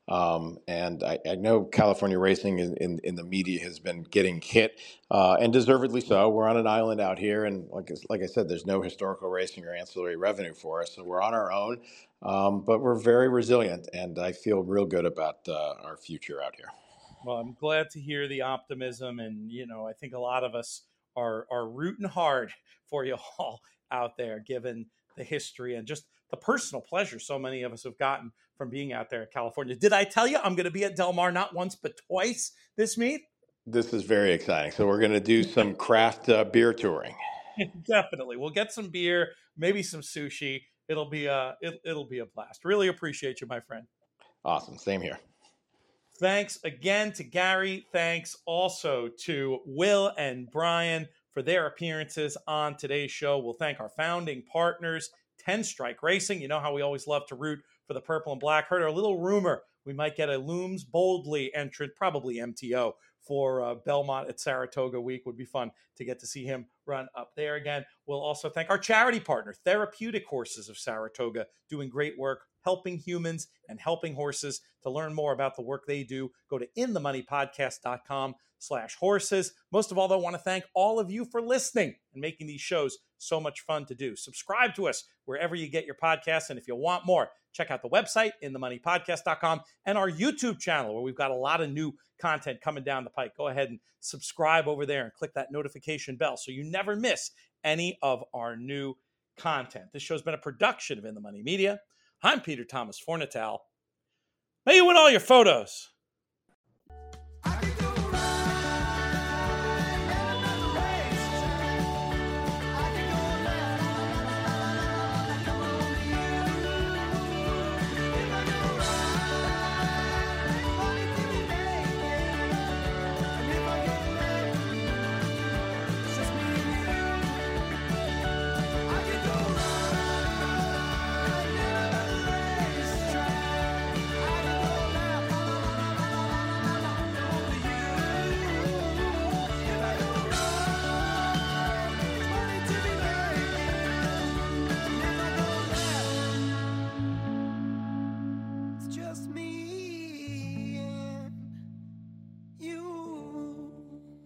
And I know California racing in the media has been getting hit, and deservedly so. We're on an island out here, and like I said, there's no historical racing or ancillary revenue for us, so we're on our own. But we're very resilient, and I feel real good about our future out here. Well, I'm glad to hear the optimism, and I think a lot of us are rooting hard for you all out there, given the history and just the personal pleasure so many of us have gotten from being out there in California. Did I tell you I'm going to be at Del Mar not once but twice this meet? This is very exciting. So we're going to do some craft beer touring. Definitely, we'll get some beer, maybe some sushi. It'll be a blast. Really appreciate you, my friend. Awesome. Same here. Thanks again to Gary. Thanks also to Will and Brian for their appearances on today's show. We'll thank our founding partners, 10 Strike Racing. You know how we always love to root for the purple and black. Heard a little rumor we might get a Looms Boldly entrant, probably MTO, for Belmont at Saratoga week. Would be fun to get to see him run up there again. We'll also thank our charity partner, Therapeutic Horses of Saratoga, doing great work, helping humans and helping horses. To learn more about the work they do, go to inthemoneypodcast.com/horses. Most of all, though, I want to thank all of you for listening and making these shows so much fun to do. Subscribe to us wherever you get your podcasts. And if you want more, check out the website, inthemoneypodcast.com, and our YouTube channel, where we've got a lot of new content coming down the pike. Go ahead and subscribe over there and click that notification bell so you never miss any of our new content. This show's been a production of In the Money Media. I'm Peter Thomas Fornatale. May you win all your photos